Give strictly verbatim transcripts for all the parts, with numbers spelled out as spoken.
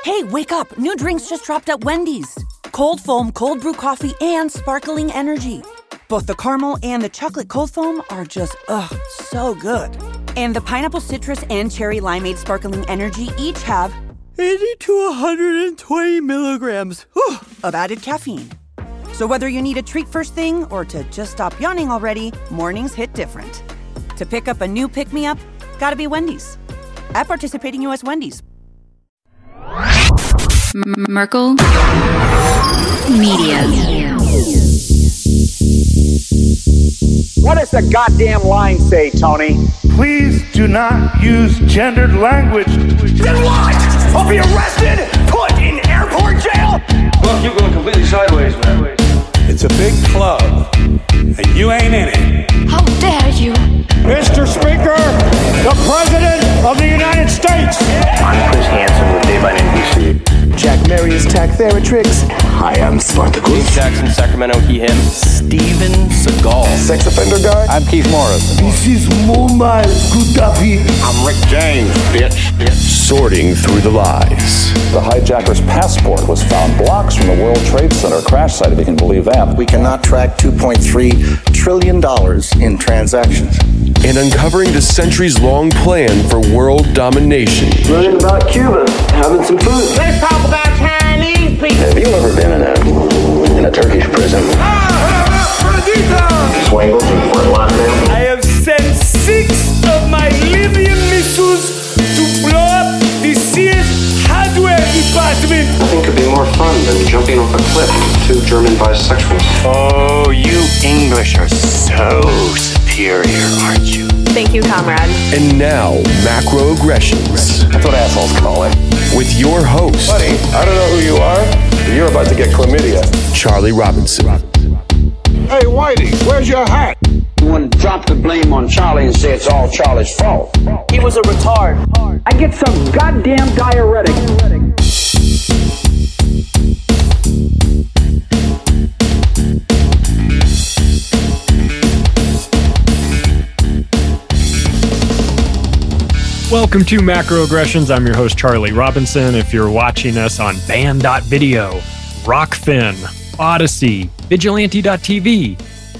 Hey, wake up. New drinks just dropped at Wendy's. Cold foam, cold brew coffee, and sparkling energy. Both the caramel and the chocolate cold foam are just, ugh, so good. And the pineapple citrus and cherry limeade sparkling energy each have eighty to one hundred twenty milligrams whew, of added caffeine. So whether you need a treat first thing or to just stop yawning already, mornings hit different. To pick up a new pick-me-up, gotta be Wendy's. At participating U S Wendy's. Merkel Media. What does the goddamn line say, Tony? Please do not use gendered language. Then what? I'll be arrested, put in airport jail? Look, you're going completely sideways, man. It's a big club, and you ain't in it. How dare you? Mister Speaker, the President of the United States. I'm Chris Hansen with Dave on N B C. Jack Marius Tactheratrix. Hi, I'm Spartacus. Jackson, Sacramento, he, him. Steven Seagal. Sex offender guy. I'm Keith Morris. This is Muammar Gaddafi. I'm Rick James, bitch. bitch. Sorting through the lies. The hijacker's passport was found blocks from the World Trade Center crash site, if you can believe that. We cannot track two point three trillion dollars in transactions. And uncovering the centuries-long plan for world domination. Learning about Cuba, having some food. Let's talk about Chinese people. Have you ever been in a in a Turkish prison? Swangles and Fort Lauderdale. I have sent six of my Libyan missiles to blow up the Sears hardware department. Nothing could be more fun than jumping off a cliff with two German bisexuals. Oh, you English are so superior, aren't you? Thank you, comrade. And now, macroaggressions. That's what assholes call it. With your host, Buddy, I don't know who you are, but you're about to get chlamydia. Charlie Robinson. Hey, Whitey, where's your hat? You want to drop the blame on Charlie and say it's all Charlie's fault. He was a retard. I get some goddamn diuretic. Welcome to Macroaggressions. I'm your host, Charlie Robinson. If you're watching us on Band dot video, Rockfin, Odyssey, Vigilante dot T V,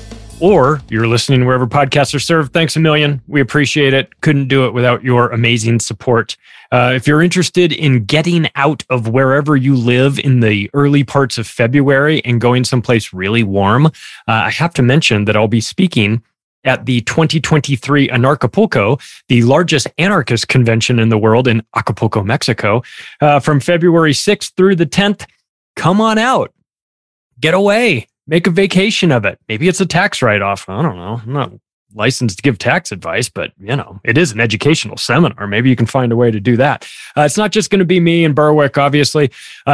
or you're listening wherever podcasts are served, thanks a million. We appreciate it. Couldn't do it without your amazing support. Uh, if you're interested in getting out of wherever you live in the early parts of February and going someplace really warm, uh, I have to mention that I'll be speaking at the twenty twenty-three Anarchapulco, the largest anarchist convention in the world in Acapulco, Mexico, uh, from February sixth through the tenth. Come on out. Get away. Make a vacation of it. Maybe it's a tax write-off. I don't know. I'm not licensed to give tax advice, but, you know, it is an educational seminar. Maybe you can find a way to do that. Uh, it's not just going to be me and Berwick, obviously.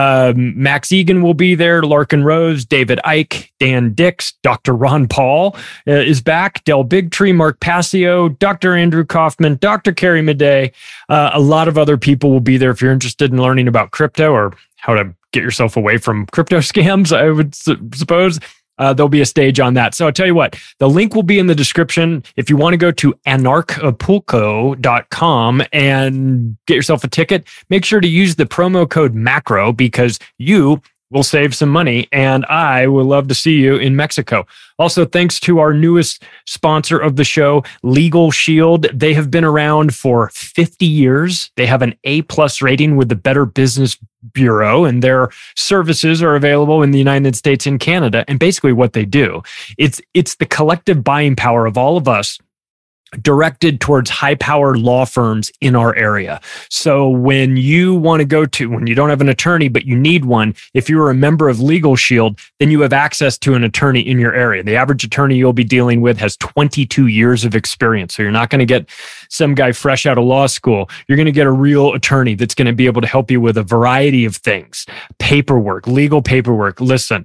Um, Max Egan will be there, Larkin Rose, David Icke, Dan Dix, Doctor Ron Paul uh, is back, Del Bigtree, Mark Passio, Doctor Andrew Kaufman, Doctor Carrie Madej. Uh, a lot of other people will be there if you're interested in learning about crypto or how to get yourself away from crypto scams, I would su- suppose. Uh, there'll be a stage on that. So I'll tell you what, the link will be in the description. If you want to go to anarchapulco dot com and get yourself a ticket, make sure to use the promo code MACRO because you will save some money and I would love to see you in Mexico. Also, thanks to our newest sponsor of the show, Legal Shield. They have been around for fifty years. They have an A plus rating with the Better Business Bureau, and their services are available in the United States and Canada. And basically what they do, it's it's the collective buying power of all of us directed towards high-powered law firms in our area. So when you want to go to, when you don't have an attorney, but you need one, if you're a member of Legal Shield, then you have access to an attorney in your area. The average attorney you'll be dealing with has twenty-two years of experience. So you're not going to get some guy fresh out of law school. You're going to get a real attorney that's going to be able to help you with a variety of things. Paperwork, legal paperwork. Listen,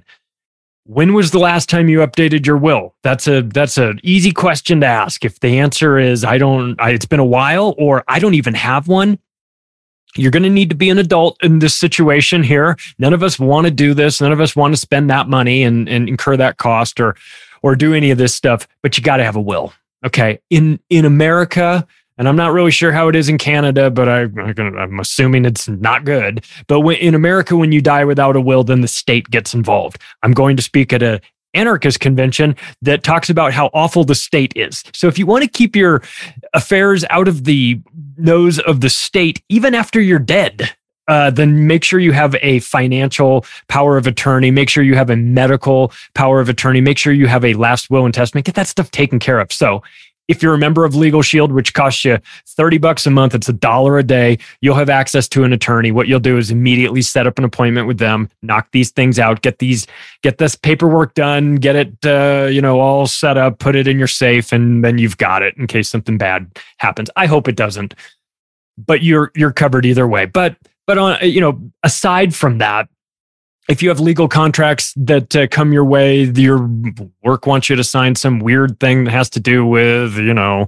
when was the last time you updated your will? That's a that's an easy question to ask. If the answer is I don't, I, it's been a while, or I don't even have one, you're going to need to be an adult in this situation here. None of us want to do this. None of us want to spend that money and, and incur that cost or or do any of this stuff. But you got to have a will. Okay, in in America, And I'm not really sure how it is in Canada, but I, I'm assuming it's not good. But when, in America, when you die without a will, then the state gets involved. I'm going to speak at a anarchist convention that talks about how awful the state is. So if you want to keep your affairs out of the nose of the state, even after you're dead, uh, then make sure you have a financial power of attorney. Make sure you have a medical power of attorney. Make sure you have a last will and testament. Get that stuff taken care of. So if you're a member of Legal Shield, which costs you thirty bucks a month, it's a dollar a day, you'll have access to an attorney. What you'll do is immediately set up an appointment with them, knock these things out, get these, get this paperwork done, get it, uh, you know, all set up, put it in your safe, and then you've got it in case something bad happens. I hope it doesn't, but you're you're covered either way. But but on you know, aside from that, if you have legal contracts that uh, come your way, your work wants you to sign some weird thing that has to do with, you know,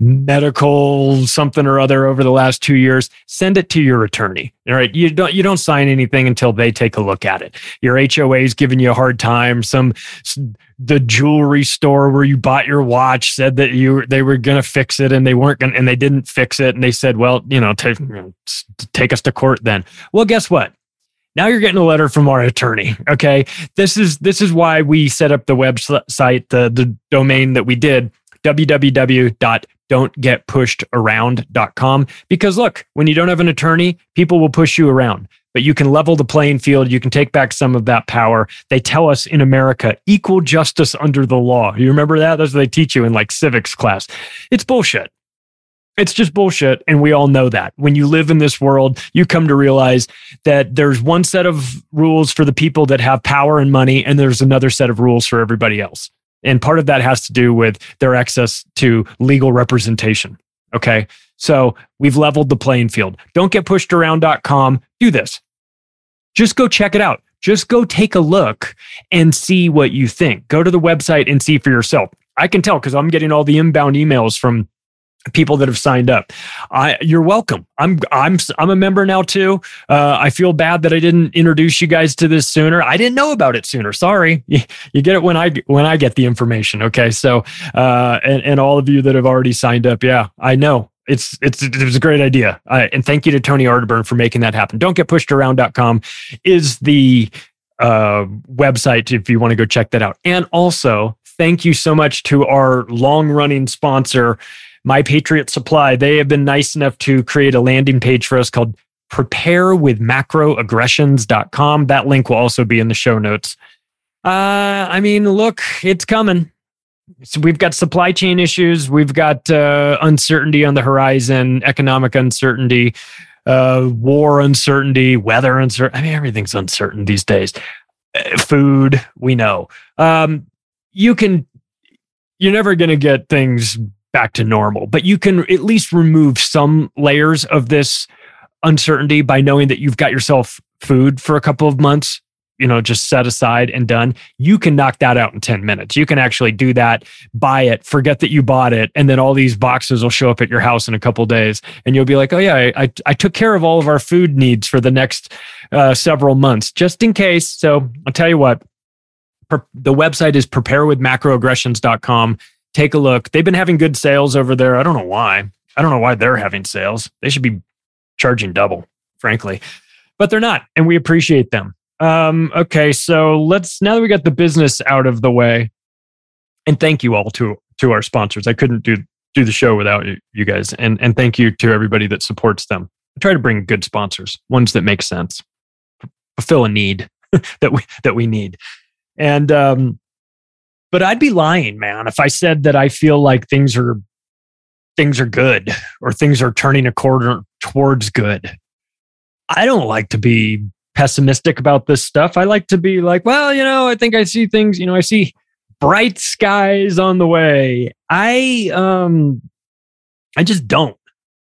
medical something or other over the last two years, send it to your attorney. All right. You don't, you don't sign anything until they take a look at it. Your H O A is giving you a hard time. Some, the jewelry store where you bought your watch said that you, they were going to fix it and they weren't going to, and they didn't fix it. And they said, well, you know, take, take us to court then. Well, guess what? Now you're getting a letter from our attorney. Okay. This is, this is why we set up the website, the, the domain that we did, w w w dot don't get pushed around dot com. Because look, when you don't have an attorney, people will push you around, but you can level the playing field. You can take back some of that power. They tell us in America, equal justice under the law. You remember that? That's what they teach you in like civics class. It's bullshit. It's just bullshit, and we all know that. When you live in this world, you come to realize that there's one set of rules for the people that have power and money, and there's another set of rules for everybody else. And part of that has to do with their access to legal representation. Okay? So we've leveled the playing field. don't get pushed around dot com. Do this. Just go check it out. Just go take a look and see what you think. Go to the website and see for yourself. I can tell because I'm getting all the inbound emails from people that have signed up. I, you're welcome. I'm I'm I'm a member now too. Uh, I feel bad that I didn't introduce you guys to this sooner. I didn't know about it sooner. Sorry. You, you get it when I when I get the information. Okay. So uh, and and all of you that have already signed up, yeah, I know. It's it's it was a great idea. Uh, and thank you to Tony Arterburn for making that happen. don't get pushed around dot com is the uh, website if you want to go check that out. And also, thank you so much to our long-running sponsor, My Patriot Supply. They have been nice enough to create a landing page for us called prepare with macro aggressions dot com. That link will also be in the show notes. Uh, I mean, look, it's coming. So we've got supply chain issues. We've got uh, uncertainty on the horizon, economic uncertainty, uh, war uncertainty, weather uncertainty. I mean, everything's uncertain these days. Uh, food, we know. Um, you can, you're never going to get things back to normal, but you can at least remove some layers of this uncertainty by knowing that you've got yourself food for a couple of months, you know, just set aside and done. You can knock that out in ten minutes. You can actually do that, buy it, forget that you bought it, and then all these boxes will show up at your house in a couple of days, and you'll be like, oh yeah, I, I, I took care of all of our food needs for the next uh, several months, just in case. So I'll tell you what, per- the website is prepare with macro aggressions dot com. Take a look. They've been having good sales over there. I don't know why. I don't know why they're having sales. They should be charging double, frankly, but they're not, and we appreciate them. Um, okay, so let's, now that we got the business out of the way, and thank you all to to our sponsors. I couldn't do do the show without you, you guys, and and thank you to everybody that supports them. I try to bring good sponsors, ones that make sense, fulfill a need that we that we need, and um. But I'd be lying, man, if I said that I feel like things are things are good or things are turning a corner towards good. I don't like to be pessimistic about this stuff. I like to be like, well, you know, I think I see things, you know, I see bright skies on the way. I um I just don't.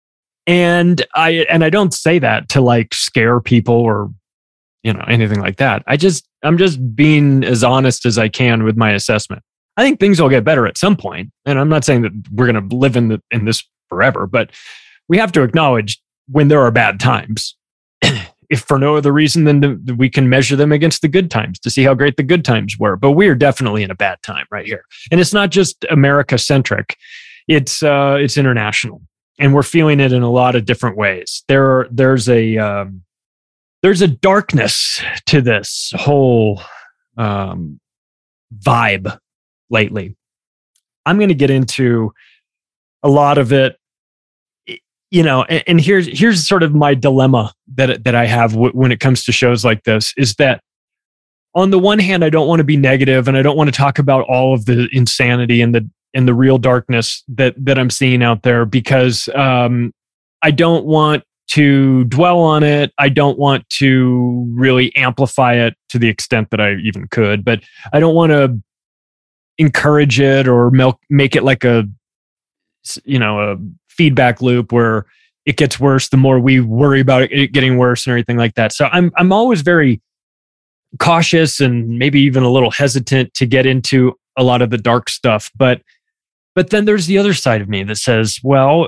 And I and I don't say that to like scare people or, you know, anything like that. I just I'm just being as honest as I can with my assessment. I think things will get better at some point, and I'm not saying that we're going to live in the in this forever, but we have to acknowledge when there are bad times, if for no other reason than to, we can measure them against the good times to see how great the good times were. But we are definitely in a bad time right here, and it's not just America centric; it's uh, it's international. and we're feeling it in a lot of different ways. There, there's a um, there's a darkness to this whole um, vibe lately. I'm going to get into a lot of it, you know, and, and here's here's sort of my dilemma that that I have w- when it comes to shows like this, is that on the one hand, I don't want to be negative, and I don't want to talk about all of the insanity and the and the real darkness that that I'm seeing out there, because um, I don't want to dwell on it. I don't want to really amplify it to the extent that I even could, but I don't want to encourage it or milk, make it like a, you know, a feedback loop where it gets worse the more we worry about it getting worse and everything like that. So I'm I'm always very cautious and maybe even a little hesitant to get into a lot of the dark stuff. But but then there's the other side of me that says, well,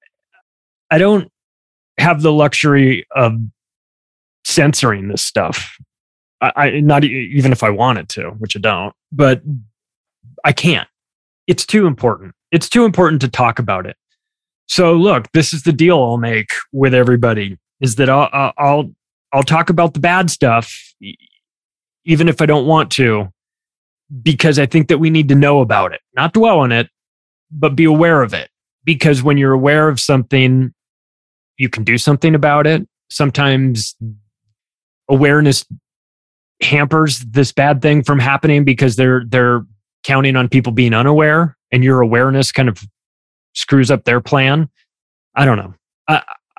I don't have the luxury of censoring this stuff. I, I not even if I wanted to, which I don't, but I can't. It's too important. It's too important to talk about it. So look, this is the deal I'll make with everybody, is that I'll I'll I'll talk about the bad stuff, even if I don't want to, because I think that we need to know about it, not dwell on it, but be aware of it. Because when you're aware of something, you can do something about it. Sometimes awareness hampers this bad thing from happening because they're they're counting on people being unaware, and your awareness kind of screws up their plan. I don't know. I,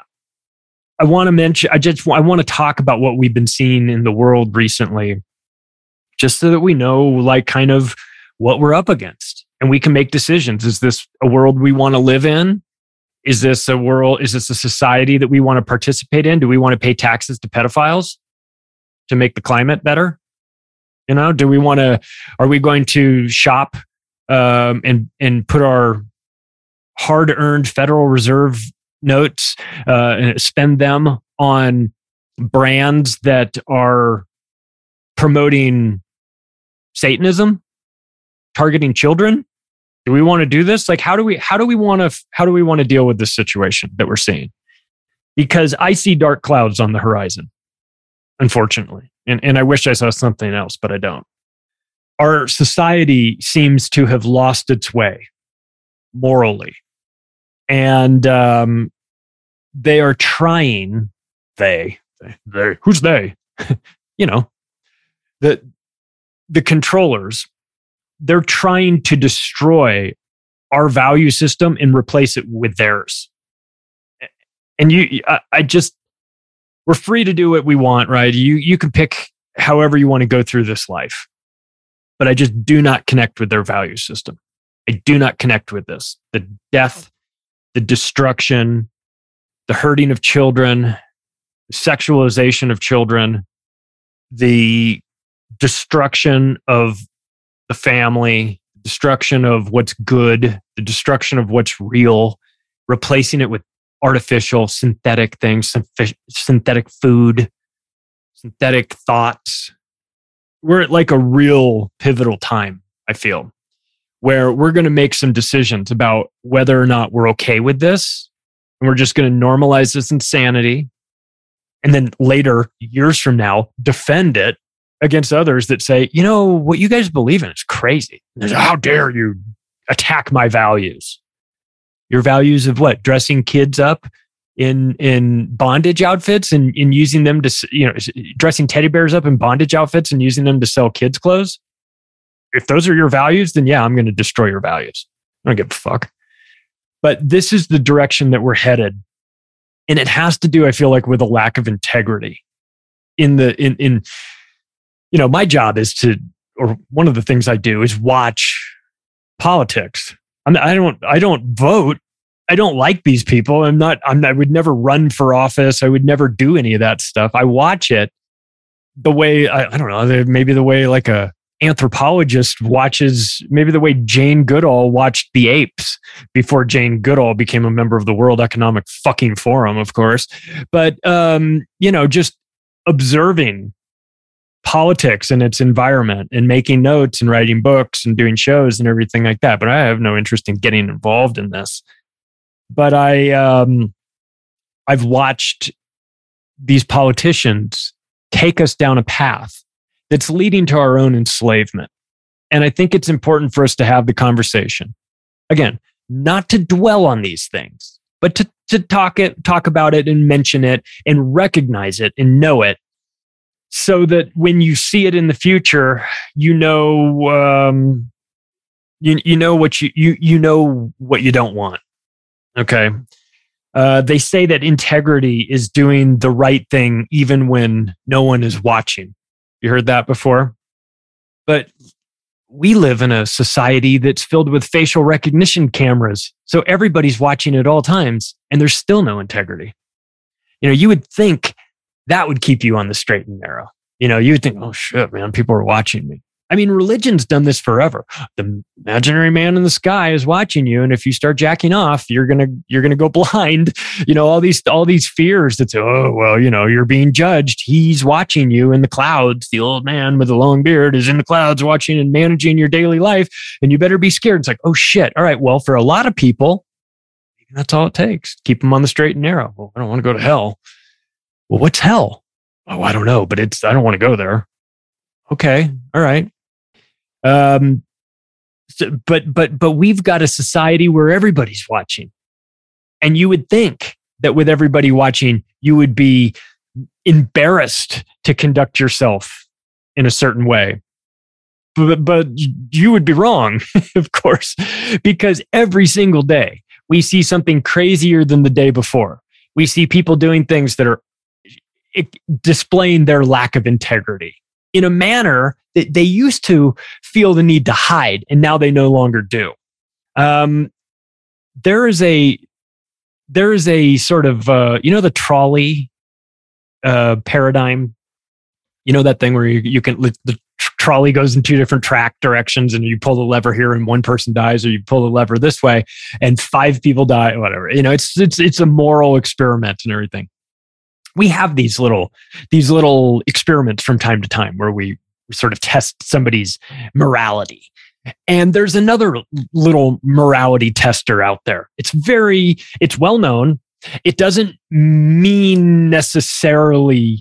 I want to mention, I just, I want to talk about what we've been seeing in the world recently, just so that we know, like, kind of what we're up against, and we can make decisions. Is this a world we want to live in? Is this a world, is this a society that we want to participate in? Do we want to pay taxes to pedophiles to make the climate better? You know, do we want to, are we going to shop um, and, and put our hard-earned Federal Reserve notes, uh, and spend them on brands that are promoting Satanism, targeting children? Do we want to do this? Like, how do we, how do we want to, how do we want to deal with this situation that we're seeing? Because I see dark clouds on the horizon, unfortunately. And, and I wish I saw something else, but I don't. Our society seems to have lost its way morally. And um, they are trying, they, they, who's they? you know, the, the controllers, they're trying to destroy our value system and replace it with theirs. And you, I, I just, we're free to do what we want, right? You, you can pick however you want to go through this life. But I just do not connect with their value system. I do not connect with this. The death, the destruction, the hurting of children, the sexualization of children, the destruction of the family, destruction of what's good, the destruction of what's real, replacing it with artificial, synthetic things, synthetic food, synthetic thoughts. We're at like a real pivotal time, I feel, where we're going to make some decisions about whether or not we're okay with this. And we're just going to normalize this insanity. And then later, years from now, defend it against others that say, you know, what you guys believe in is crazy. And how dare you attack my values? Your values of what? Dressing kids up in in bondage outfits and, and using them to, you know, dressing teddy bears up in bondage outfits and using them to sell kids' clothes? If those are your values, then yeah, I'm going to destroy your values. I don't give a fuck. But this is the direction that we're headed. And it has to do, I feel like, with a lack of integrity. In the, in, in, you know, my job is to, or one of the things I do is watch politics. I'm, I don't, I don't vote. I don't like these people. I'm not, I'm, I would never run for office. I would never do any of that stuff. I watch it the way, I, I don't know, maybe the way like a anthropologist watches, maybe the way Jane Goodall watched the apes before Jane Goodall became a member of the World Economic fucking Forum, of course. But, um, you know, just observing politics and its environment and making notes and writing books and doing shows and everything like that. But I have no interest in getting involved in this. but I, um, I've watched these politicians take us down a path that's leading to our own enslavement. And I think it's important for us to have the conversation. Again, not to dwell on these things, but to, to talk it, talk about it and mention it and recognize it and know it, so that when you see it in the future, you know, um, you you know what you you you know what you don't want. Okay, uh, they say that integrity is doing the right thing even when no one is watching. You heard that before? But we live in a society that's filled with facial recognition cameras, so everybody's watching at all times, and there's still no integrity. You know, you would think that would keep you on the straight and narrow. You know, you would think, oh shit, man, people are watching me. I mean, religion's done this forever. The imaginary man in the sky is watching you, and if you start jacking off, you're gonna you're gonna go blind. You know, all these all these fears that say, oh well, you know, you're being judged. He's watching you in the clouds. The old man with the long beard is in the clouds watching and managing your daily life, and you better be scared. It's like, oh shit. All right, well, for a lot of people, that's all it takes. Keep them on the straight and narrow. Well, I don't want to go to hell. Well, what's hell? Oh, I don't know, but it's, I don't want to go there. Okay. All right. Um, so, but, but, but we've got a society where everybody's watching, and you would think that with everybody watching, you would be embarrassed to conduct yourself in a certain way. But, but you would be wrong, of course, because every single day we see something crazier than the day before. We see people doing things that are displaying their lack of integrity in a manner that they used to feel the need to hide, and now they no longer do. Um, there is a there is a sort of uh, you know the trolley uh, paradigm. You know that thing where you, you can the trolley goes in two different track directions, and you pull the lever here, and one person dies, or you pull the lever this way, and five people die. Whatever, you know, it's it's it's a moral experiment and everything. We have these little these little experiments from time to time where we sort of test somebody's morality. And there's another little morality tester out there. It's very, it's well known. It doesn't mean necessarily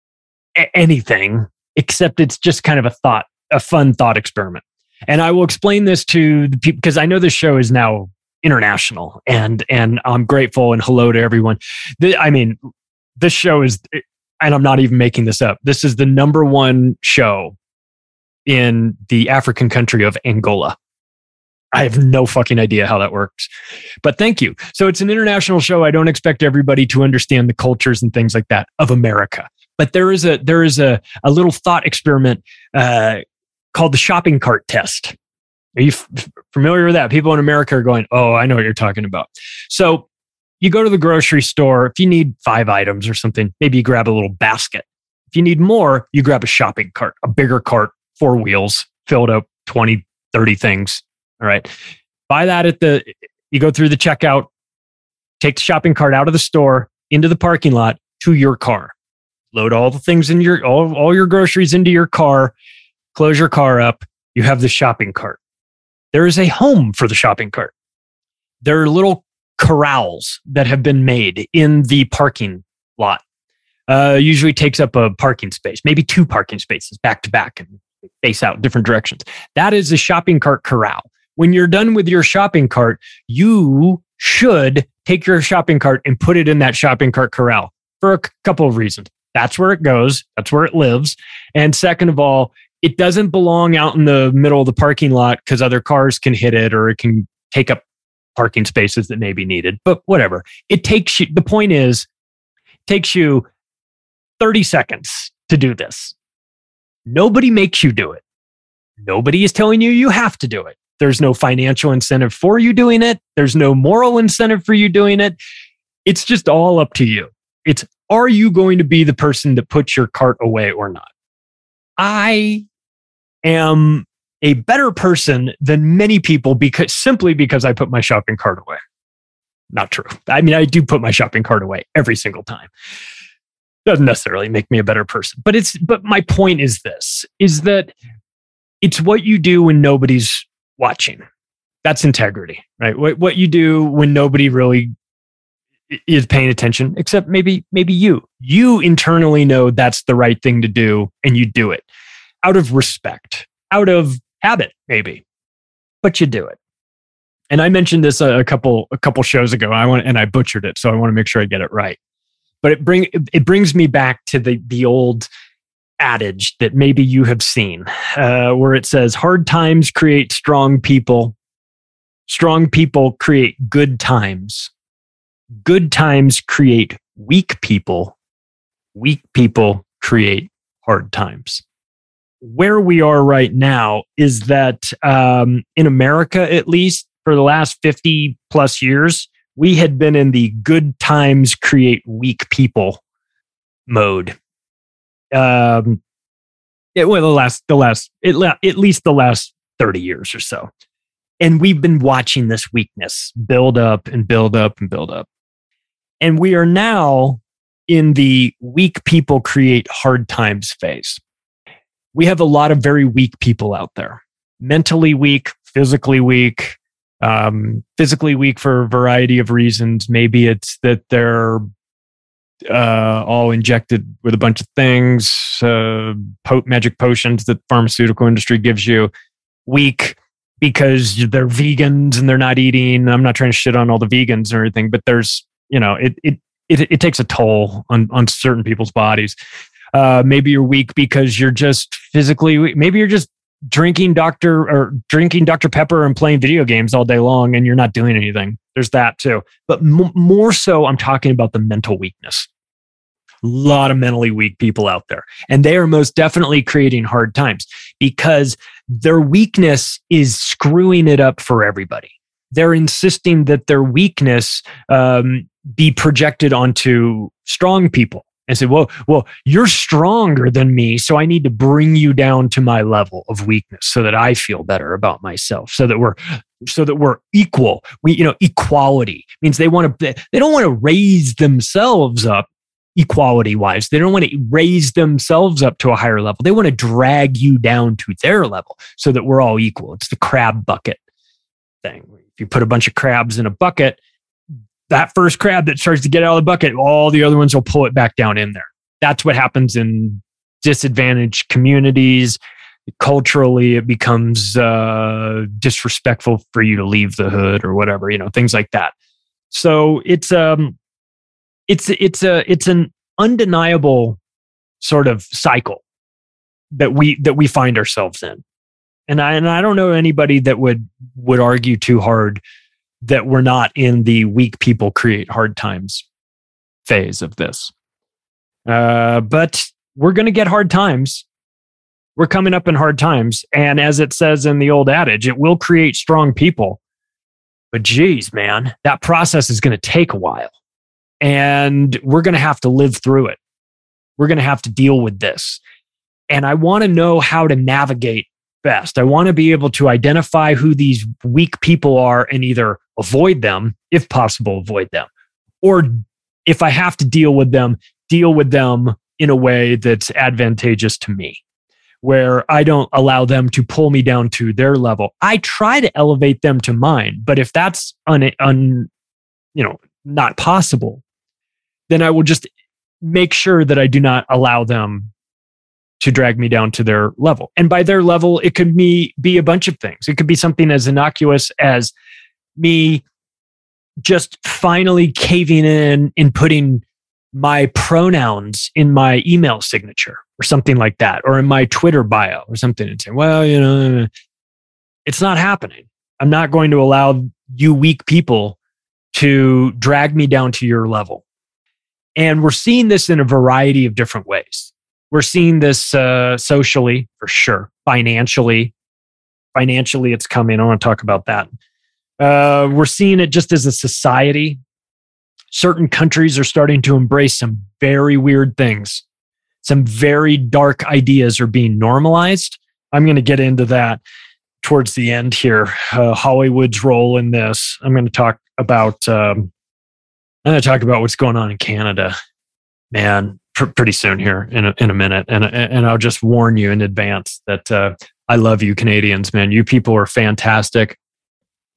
a- anything, except it's just kind of a thought, a fun thought experiment. And I will explain this to the people, because I know this show is now international, and and I'm grateful, and hello to everyone. The, I mean, this show is, and I'm not even making this up, this is the number one show in the African country of Angola. I have no fucking idea how that works, but thank you. So it's an international show. I don't expect everybody to understand the cultures and things like that of America, but there is a there is a, a little thought experiment uh, called the shopping cart test. Are you f- familiar with that? People in America are going, oh, I know what you're talking about. So you go to the grocery store. If you need five items or something, maybe you grab a little basket. If you need more, you grab a shopping cart, a bigger cart, four wheels, filled up twenty, thirty things. All right. Buy that at the, you go through the checkout, take the shopping cart out of the store, into the parking lot, to your car. Load all the things in your, all, all your groceries into your car, close your car up. You have the shopping cart. There is a home for the shopping cart. There are little corrals that have been made in the parking lot. Uh, usually takes up a parking space, maybe two parking spaces back to back and face out different directions. That is a shopping cart corral. When you're done with your shopping cart, you should take your shopping cart and put it in that shopping cart corral for a c- couple of reasons. That's where it goes. That's where it lives. And second of all, it doesn't belong out in the middle of the parking lot because other cars can hit it, or it can take up parking spaces that may be needed, but whatever. It takes you, the point is, it takes you thirty seconds to do this. Nobody makes you do it. Nobody is telling you you have to do it. There's no financial incentive for you doing it. There's no moral incentive for you doing it. It's just all up to you. It's, are you going to be the person that puts your cart away or not? I am a better person than many people because simply because I put my shopping cart away. Not true. I mean, I do put my shopping cart away every single time. Doesn't necessarily make me a better person, but it's, but my point is this, is that it's what you do when nobody's watching. That's integrity, right? What what you do when nobody really is paying attention, except maybe maybe you. You internally know that's the right thing to do, and you do it out of respect, out of habit, maybe, but you do it. And I mentioned this a, a couple a couple shows ago. I want and I butchered it, so I want to make sure I get it right. But it bring it brings me back to the the old adage that maybe you have seen, uh, where it says, "Hard times create strong people. Strong people create good times. Good times create weak people. Weak people create hard times." Where we are right now is that um, in America, at least for the last fifty plus years, we had been in the good times create weak people mode. Um, it, well, the last, the last, it, at least the last thirty years or so. And we've been watching this weakness build up and build up and build up. And we are now in the weak people create hard times phase. We have a lot of very weak people out there, mentally weak, physically weak, um, physically weak for a variety of reasons. Maybe it's that they're uh, all injected with a bunch of things, uh, po- magic potions that the pharmaceutical industry gives you. Weak because they're vegans and they're not eating. I'm not trying to shit on all the vegans or anything, but there's, you know, it it it, it takes a toll on, on certain people's bodies. Uh, maybe you're weak because you're just physically weak. Maybe you're just drinking Doctor or drinking Doctor Pepper and playing video games all day long and you're not doing anything. There's that too. But m- more so, I'm talking about the mental weakness. A lot of mentally weak people out there. And they are most definitely creating hard times because their weakness is screwing it up for everybody. They're insisting that their weakness um, be projected onto strong people and say, well, well, you're stronger than me, so I need to bring you down to my level of weakness so that I feel better about myself, so that we're so that we're equal. We, you know, equality means they want to they don't want to raise themselves up equality wise. They don't want to raise themselves up to a higher level. They want to drag you down to their level so that we're all equal. It's the crab bucket thing. If you put a bunch of crabs in a bucket, that first crab that starts to get out of the bucket, all the other ones will pull it back down in there. That's what happens in disadvantaged communities. Culturally, it becomes uh, disrespectful for you to leave the hood or whatever, you know, things like that. So it's um, it's it's a it's an undeniable sort of cycle that we that we find ourselves in, and I and I don't know anybody that would would argue too hard that we're not in the weak people create hard times phase of this. Uh, but we're going to get hard times. We're coming up in hard times. And as it says in the old adage, it will create strong people. But geez, man, that process is going to take a while. And we're going to have to live through it. We're going to have to deal with this. And I want to know how to navigate best. I want to be able to identify who these weak people are and either avoid them, if possible, avoid them. Or if I have to deal with them, deal with them in a way that's advantageous to me, where I don't allow them to pull me down to their level. I try to elevate them to mine, but if that's un, un, you know, not possible, then I will just make sure that I do not allow them to drag me down to their level. And by their level, it could be, be a bunch of things. It could be something as innocuous as me just finally caving in and putting my pronouns in my email signature or something like that, or in my Twitter bio or something, and saying, well, you know, it's not happening. I'm not going to allow you weak people to drag me down to your level. And we're seeing this in a variety of different ways. We're seeing this uh, socially, for sure. Financially, financially, it's coming. I want to talk about that. Uh, we're seeing it just as a society. Certain countries are starting to embrace some very weird things. Some very dark ideas are being normalized. I'm going to get into that towards the end here. Uh, Hollywood's role in this. I'm going to talk about. Um, I'm going to talk about what's going on in Canada, man. Pr- pretty soon here in a, in a minute, and and I'll just warn you in advance that uh, I love you, Canadians, man. You people are fantastic.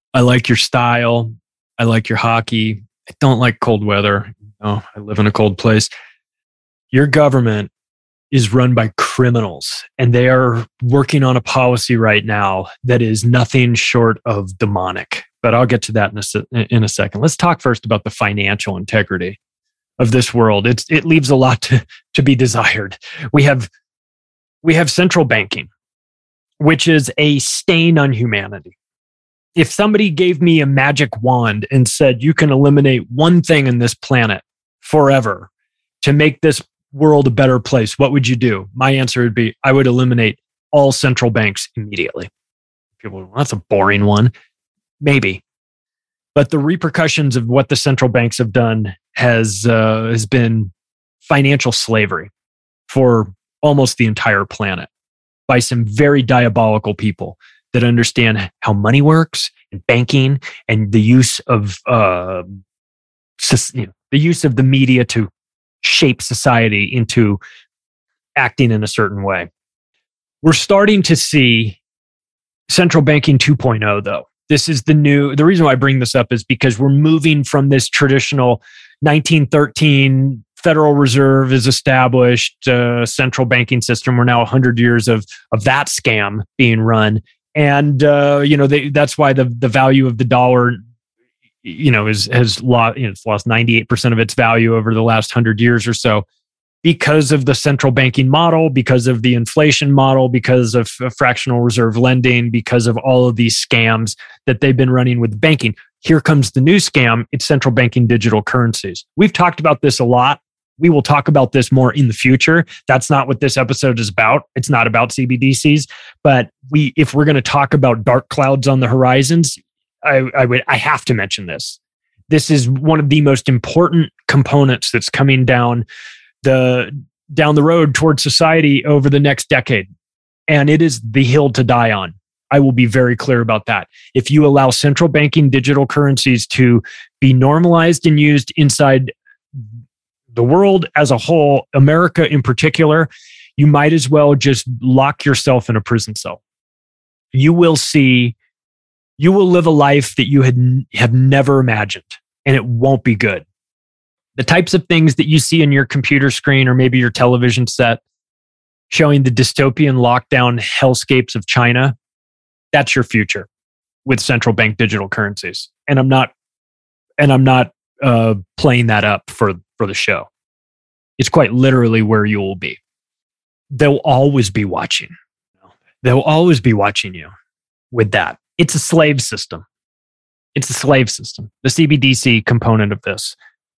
I like your style. I like your hockey. I don't like cold weather. Oh, I live in a cold place. Your government is run by criminals, and they are working on a policy right now that is nothing short of demonic. But I'll get to that in a, in a second. Let's talk first about the financial integrity of this world. It's, it leaves a lot to, to be desired. We have, we have central banking, which is a stain on humanity. If somebody gave me a magic wand and said, you can eliminate one thing in this planet forever to make this world a better place, what would you do? My answer would be, I would eliminate all central banks immediately. People, well, that's a boring one. Maybe. But the repercussions of what the central banks have done has, uh, has been financial slavery for almost the entire planet by some very diabolical people that understand how money works and banking and the use of uh, you know, the use of the media to shape society into acting in a certain way. We're starting to see central banking two point oh, though. This is the new, the reason why I bring this up is because we're moving from this traditional nineteen thirteen Federal Reserve is established, uh, central banking system. We're now one hundred years of, of that scam being run. And, uh, you know, they, that's why the, the value of the dollar, you know, is, has lost, you know, it's lost ninety-eight percent of its value over the last hundred years or so because of the central banking model, because of the inflation model, because of fractional reserve lending, because of all of these scams that they've been running with banking. Here comes the new scam. It's central banking digital currencies. We've talked about this a lot. We will talk about this more in the future. That's not what this episode is about. It's not about C B D Cs. But we, if we're going to talk about dark clouds on the horizons, I, I would, I have to mention this. This is one of the most important components that's coming down the down the road towards society over the next decade, and it is the hill to die on. I will be very clear about that. If you allow central banking digital currencies to be normalized and used inside the world as a whole, America in particular, you might as well just lock yourself in a prison cell. You will see, you will live a life that you had have never imagined, and it won't be good. The types of things that you see in your computer screen or maybe your television set showing the dystopian lockdown hellscapes of China, that's your future with central bank digital currencies. And I'm not, and I'm not uh, playing that up for, for the show. It's quite literally where you will be. They'll always be watching. They'll always be watching you with that. It's a slave system. It's a slave system. The C B D C component of this.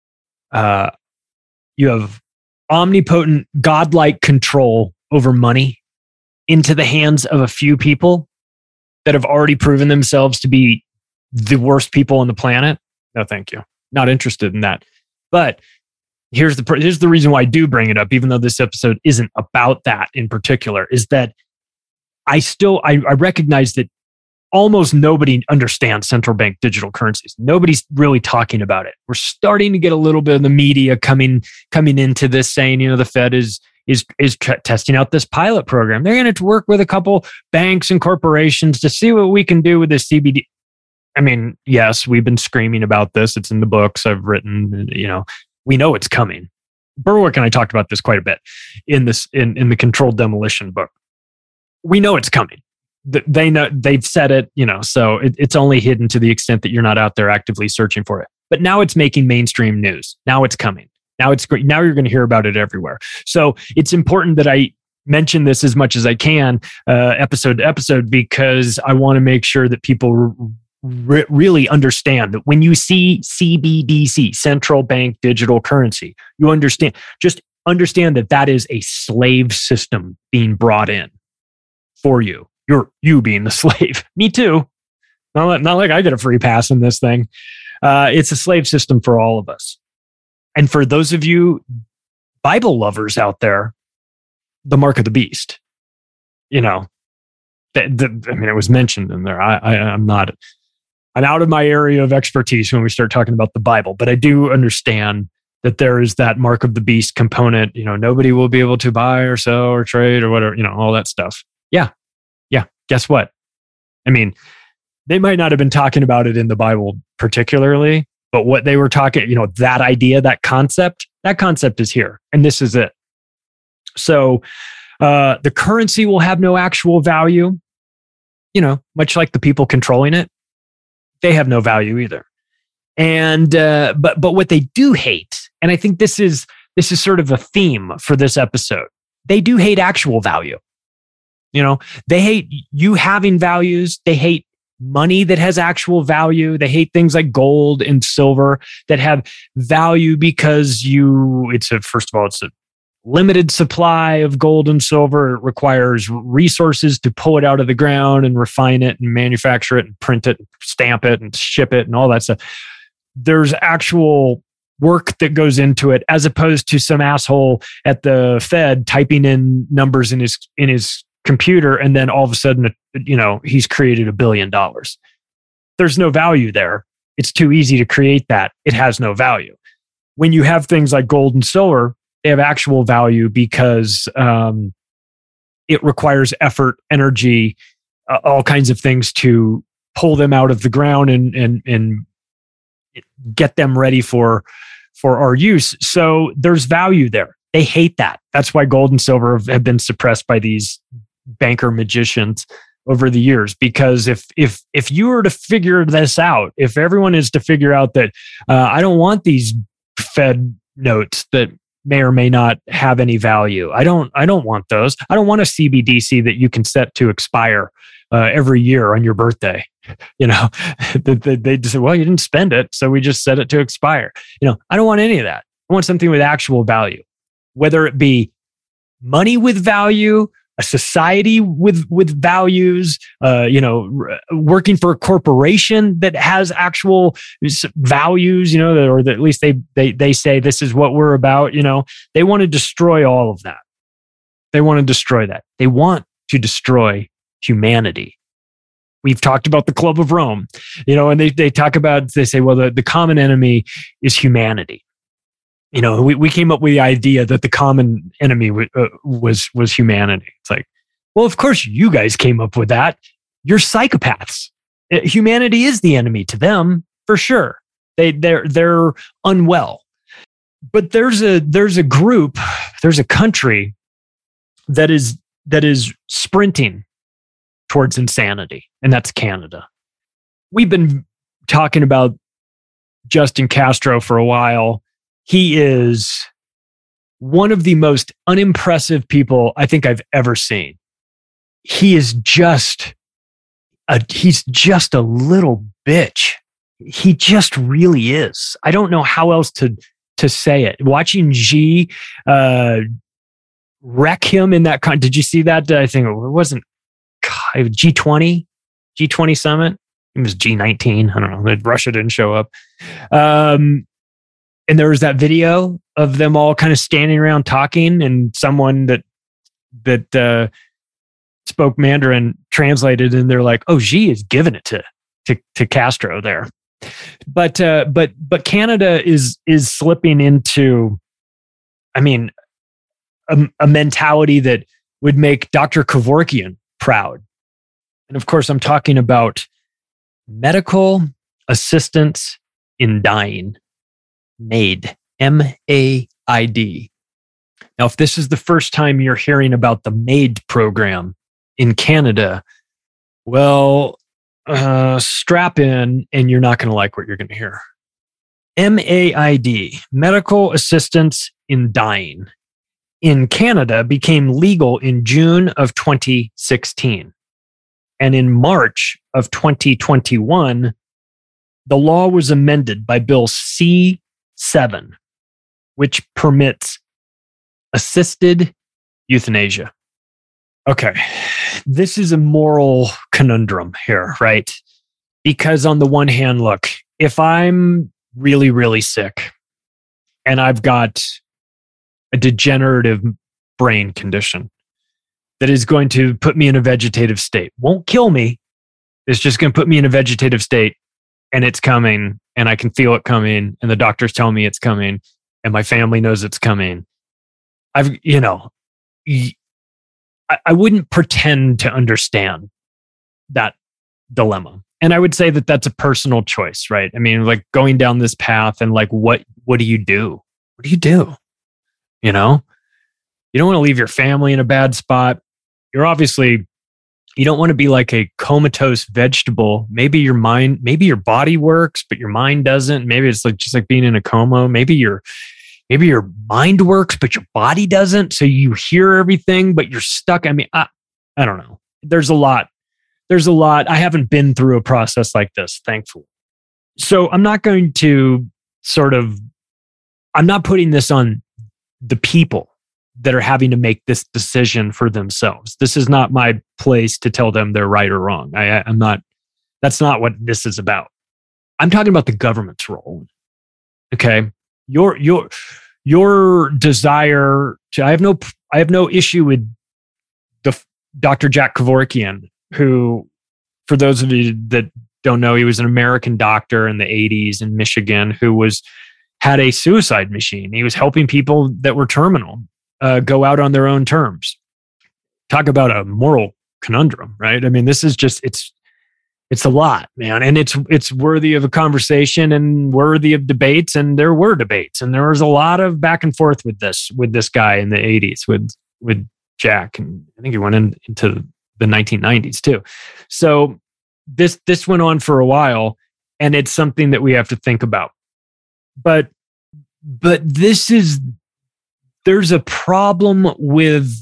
Uh, you have omnipotent, godlike control over money into the hands of a few people that have already proven themselves to be the worst people on the planet. No, thank you. Not interested in that. But here's the here's the reason why I do bring it up, even though this episode isn't about that in particular, is that I still I, I recognize that almost nobody understands central bank digital currencies. Nobody's really talking about it. We're starting to get a little bit of the media coming coming into this, saying, you know, the Fed is is is t- testing out this pilot program. They're going to work with a couple banks and corporations to see what we can do with this C B D. I mean, yes, we've been screaming about this. It's in the books I've written. You know, we know it's coming. Berwick and I talked about this quite a bit in this in, in the Controlled Demolition book. We know it's coming. They know, they've said it, you know, so it, it's only hidden to the extent that you're not out there actively searching for it. But now it's making mainstream news. Now it's coming. Now it's great. Now you're going to hear about it everywhere. So it's important that I mention this as much as I can, uh, episode to episode, because I want to make sure that people re- really understand that when you see C B D C, central bank digital currency, you understand, just understand that that is a slave system being brought in for you. You're you being the slave. Me too. Not like, not like I get a free pass in this thing. Uh, it's a slave system for all of us. And for those of you Bible lovers out there, the mark of the beast. You know, the, the, I mean, it was mentioned in there. I, I, I'm not, I'm out of my area of expertise when we start talking about the Bible, but I do understand that there is that mark of the beast component. You know, nobody will be able to buy or sell or trade or whatever, you know, all that stuff. Yeah. Yeah. Guess what? I mean, they might not have been talking about it in the Bible particularly, but what they were talking, you know, that idea, that concept, that concept is here. And this is it. So uh, the currency will have no actual value, you know, much like the people controlling it. They have no value either. And, uh, but, but what they do hate, and I think this is, this is sort of a theme for this episode, they do hate actual value. You know, they hate you having values. They hate money that has actual value. They hate things like gold and silver that have value because you, it's a, first of all, it's a limited supply of gold and silver. It requires resources to pull it out of the ground and refine it and manufacture it and print it, and stamp it and ship it and all that stuff. There's actual work that goes into it, as opposed to some asshole at the Fed typing in numbers in his, in his computer, and then all of a sudden, you know, he's created a billion dollars. There's no value there. It's too easy to create that. It has no value. When you have things like gold and silver, they have actual value because um, it requires effort, energy, uh, all kinds of things to pull them out of the ground and and and get them ready for for our use. So there's value there. They hate that. That's why gold and silver have been suppressed by these banker magicians over the years. Because if if if you were to figure this out, if everyone is to figure out that uh, I don't want these Fed notes that may or may not have any value. I don't I don't want those. I don't want a C B D C that you can set to expire uh, every year on your birthday. You know, they, they just say, well, you didn't spend it, so we just set it to expire. You know, I don't want any of that. I want something with actual value, whether it be money with value, a society with with values, uh, you know, r- working for a corporation that has actual values, you know, or that at least they they they say this is what we're about. You know, they want to destroy all of that. They want to destroy that. They want to destroy humanity. We've talked about the Club of Rome, you know, and they they talk about, they say, well, the, the common enemy is humanity. You know, we, we came up with the idea that the common enemy w- uh, was was humanity. It's like, well, of course you guys came up with that. You're psychopaths. Uh, humanity is the enemy to them, for sure. They they're they're unwell. But there's a there's a group, there's a country that is that is sprinting towards insanity, and that's Canada. We've been talking about Justin Castro for a while. He is one of the most unimpressive people I think I've ever seen. He is just a, he's just a little bitch. He just really is. I don't know how else to, to say it. Watching Xi uh, wreck him in that, con- did you see that? I think it wasn't God, G twenty, G twenty summit. It was G nineteen. I don't know. Russia didn't show up. Um, And there was that video of them all kind of standing around talking, and someone that that uh, spoke Mandarin translated, and they're like, "Oh, Xi is giving it to to, to Castro there." But uh, but but Canada is is slipping into, I mean, a, a mentality that would make Doctor Kevorkian proud. And of course, I'm talking about medical assistance in dying. MAID, M A I D. Now, if this is the first time you're hearing about the MAID program in Canada, well, uh, strap in and you're not going to like what you're going to hear. M A I D, Medical Assistance in Dying, in Canada became legal in June of twenty sixteen. And in March of twenty twenty-one, the law was amended by Bill C seven, which permits assisted euthanasia. Okay, this is a moral conundrum here, right? Because on the one hand, look, if I'm really, really sick and I've got a degenerative brain condition that is going to put me in a vegetative state, won't kill me, it's just going to put me in a vegetative state, and it's coming, and I can feel it coming, and the doctors tell me it's coming, and my family knows it's coming. I've, you know, I, I wouldn't pretend to understand that dilemma. And I would say that that's a personal choice, right? I mean, like going down this path and like, what, what do you do? What do you do? You know, you don't want to leave your family in a bad spot. You're obviously, you don't want to be like a comatose vegetable. Maybe your mind, maybe your body works, but your mind doesn't. Maybe it's like just like being in a coma. Maybe your, maybe your mind works, but your body doesn't. So you hear everything, but you're stuck. I mean, I, I don't know. There's a lot. There's a lot. I haven't been through a process like this, thankfully. So I'm not going to sort of, I'm not putting this on the people that are having to make this decision for themselves. This is not my place to tell them they're right or wrong. I, I'm not, that's not what this is about. I'm talking about the government's role. Okay. Your, your, your desire to, I have no, I have no issue with the Doctor Jack Kevorkian, who, for those of you that don't know, he was an American doctor in the eighties in Michigan who was, had a suicide machine. He was helping people that were terminal Uh, go out on their own terms. Talk about a moral conundrum, right? I mean, this is just, it's, it's a lot, man. And it's, it's worthy of a conversation and worthy of debates. And there were debates and there was a lot of back and forth with this, with this guy in the eighties with, with Jack. And I think he went in, into the nineteen nineties too. So this, this went on for a while and it's something that we have to think about. But, but this is, there's a problem with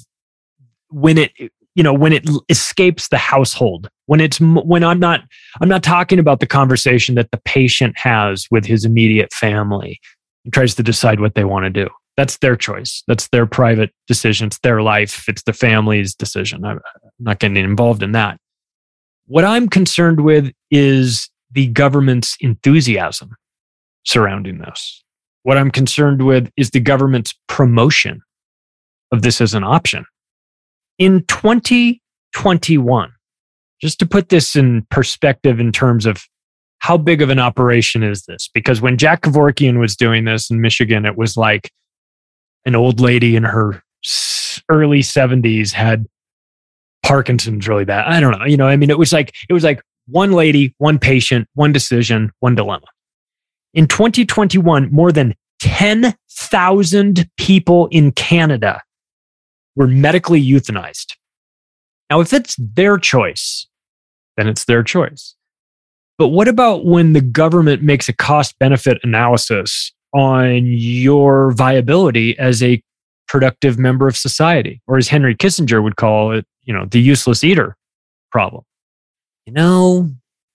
when it, you know, when it escapes the household, when it's, when I'm not, I'm not talking about the conversation that the patient has with his immediate family and tries to decide what they want to do. That's their choice. That's their private decision. It's their life. It's the family's decision. I'm not getting involved in that. What I'm concerned with is the government's enthusiasm surrounding this. What I'm concerned with is the government's promotion of this as an option. In twenty twenty-one, just to put this in perspective in terms of how big of an operation is this? Because when Jack Kevorkian was doing this in Michigan, it was like an old lady in her early seventies had Parkinson's really bad. I don't know. You know, I mean, it was like, it was like one lady, one patient, one decision, one dilemma. In twenty twenty-one, more than ten thousand people in Canada were medically euthanized. Now, if it's their choice, then it's their choice. But what about when the government makes a cost-benefit analysis on your viability as a productive member of society? Or as Henry Kissinger would call it, you know, the useless eater problem. You know,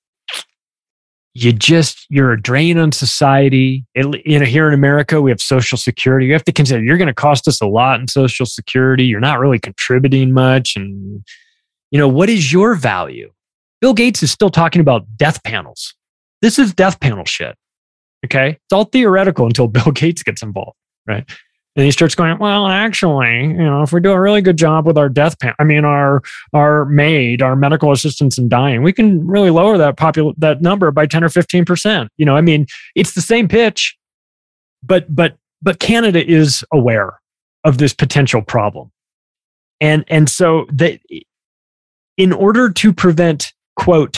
you just, you're a drain on society. It, you know, here in America, we have Social Security. You have to consider you're going to cost us a lot in Social Security. You're not really contributing much. And, you know, what is your value? Bill Gates is still talking about death panels. This is death panel shit. Okay. It's all theoretical until Bill Gates gets involved, right? And he starts going, well, actually, you know, if we do a really good job with our death panel, I mean, our our MAID, our medical assistance in dying, we can really lower that popul- that number by ten or fifteen percent. You know, I mean, it's the same pitch, but but but Canada is aware of this potential problem. And and so that in order to prevent, quote,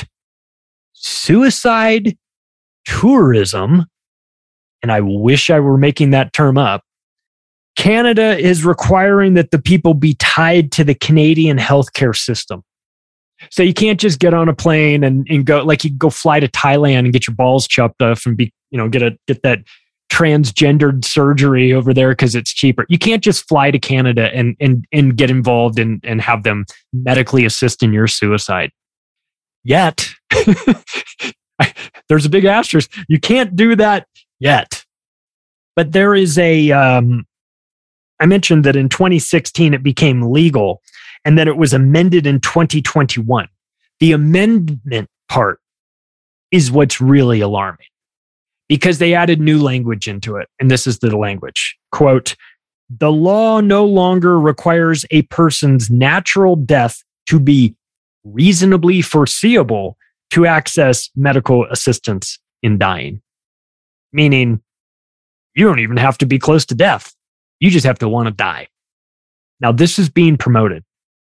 suicide tourism, and I wish I were making that term up, Canada is requiring that the people be tied to the Canadian healthcare system. So you can't just get on a plane and, and go, like you go fly to Thailand and get your balls chopped off and be, you know, get a get that transgendered surgery over there because it's cheaper. You can't just fly to Canada and and and get involved and and have them medically assist in your suicide. Yet, there's a big asterisk. You can't do that yet. But there is a um, I mentioned that in twenty sixteen, it became legal and then it was amended in twenty twenty-one. The amendment part is what's really alarming because they added new language into it. And this is the language, quote, the law no longer requires a person's natural death to be reasonably foreseeable to access medical assistance in dying. Meaning, you don't even have to be close to death. You just have to want to die. Now, this is being promoted.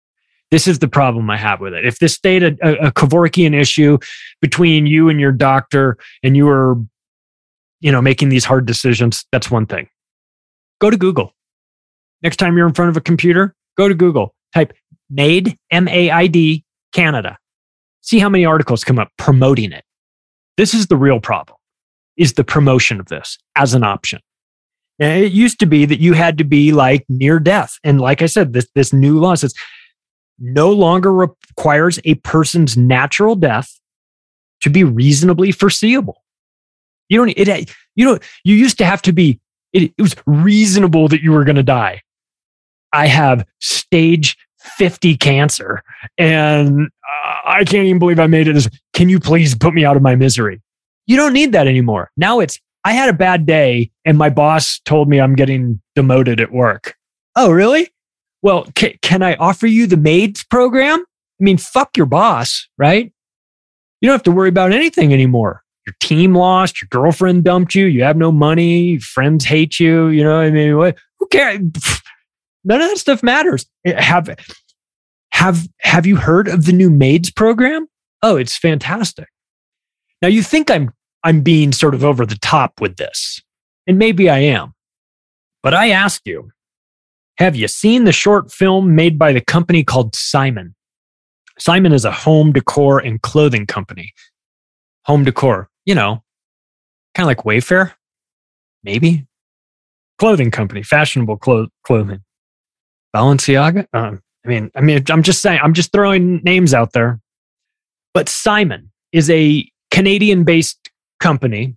This is the problem I have with it. If this stayed a, a, a Kevorkian issue between you and your doctor and you were, you know, making these hard decisions, that's one thing. Go to Google. Next time you're in front of a computer, go to Google. Type MAID, M A I D, Canada. See how many articles come up promoting it. This is the real problem, is the promotion of this as an option. Now, it used to be that you had to be like near death. And like I said, this, this new law says no longer requires a person's natural death to be reasonably foreseeable. You don't, it, you know, you used to have to be, it, it was reasonable that you were going to die. I have stage fifty cancer and uh, I can't even believe I made it. Can you please put me out of my misery? You don't need that anymore. Now it's, I had a bad day and my boss told me I'm getting demoted at work. Oh, really? Well, ca- can I offer you the MAIDS program? I mean, fuck your boss, right? You don't have to worry about anything anymore. Your team lost, your girlfriend dumped you, you have no money, friends hate you, you know what I mean? What, who cares? None of that stuff matters. Have, have, have you heard of the new MAIDS program? Oh, it's fantastic. Now you think I'm, I'm being sort of over the top with this, and maybe I am, but I ask you, have you seen the short film made by the company called Simon? Simon is a home decor and clothing company. Home decor, you know, kind of like Wayfair, maybe. Clothing company, fashionable clo- clothing. Balenciaga? Um, I mean, I mean, I'm just saying, I'm just throwing names out there. But Simon is a Canadian-based company,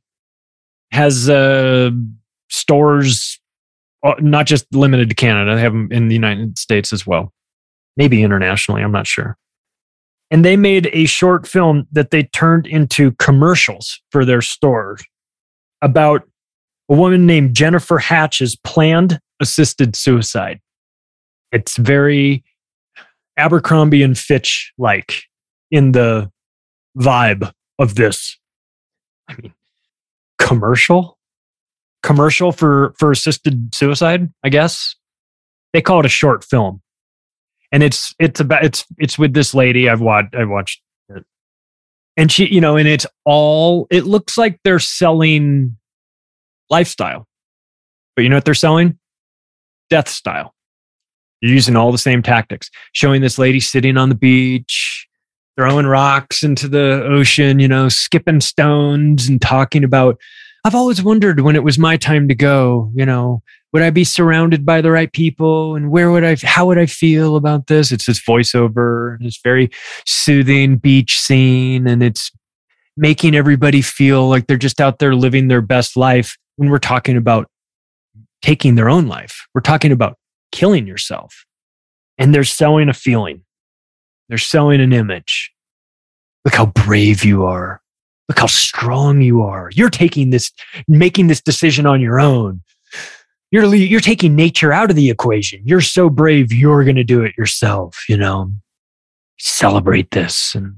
has uh, stores, not just limited to Canada, they have them in the United States as well. Maybe internationally, I'm not sure. And they made a short film that they turned into commercials for their stores about a woman named Jennifer Hatch's planned assisted suicide. It's very Abercrombie and Fitch-like in the vibe of this. I mean, commercial? Commercial for, for assisted suicide, I guess. They call it a short film. And it's it's about it's it's with this lady. I've watched I watched it. And she, you know, and it's all it looks like they're selling lifestyle. But you know what they're selling? Death style. You're using all the same tactics. Showing this lady sitting on the beach, throwing rocks into the ocean, you know, skipping stones and talking about, I've always wondered when it was my time to go, you know, would I be surrounded by the right people and where would I, how would I feel about this? It's this voiceover and it's very soothing beach scene and it's making everybody feel like they're just out there living their best life when we're talking about taking their own life. We're talking about killing yourself. And they're selling a feeling. They're selling an image. Look how brave you are. Look how strong you are. You're taking this, making this decision on your own. You're, you're taking nature out of the equation. You're so brave, you're going to do it yourself, you know. Celebrate this. And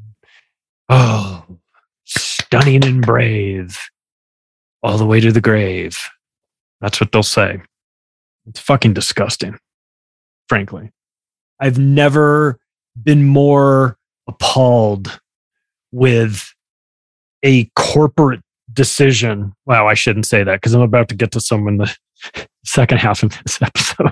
oh, stunning and brave. All the way to the grave. That's what they'll say. It's fucking disgusting, frankly. I've never been more appalled with a corporate decision. Wow, I shouldn't say that because I'm about to get to some in the second half of this episode.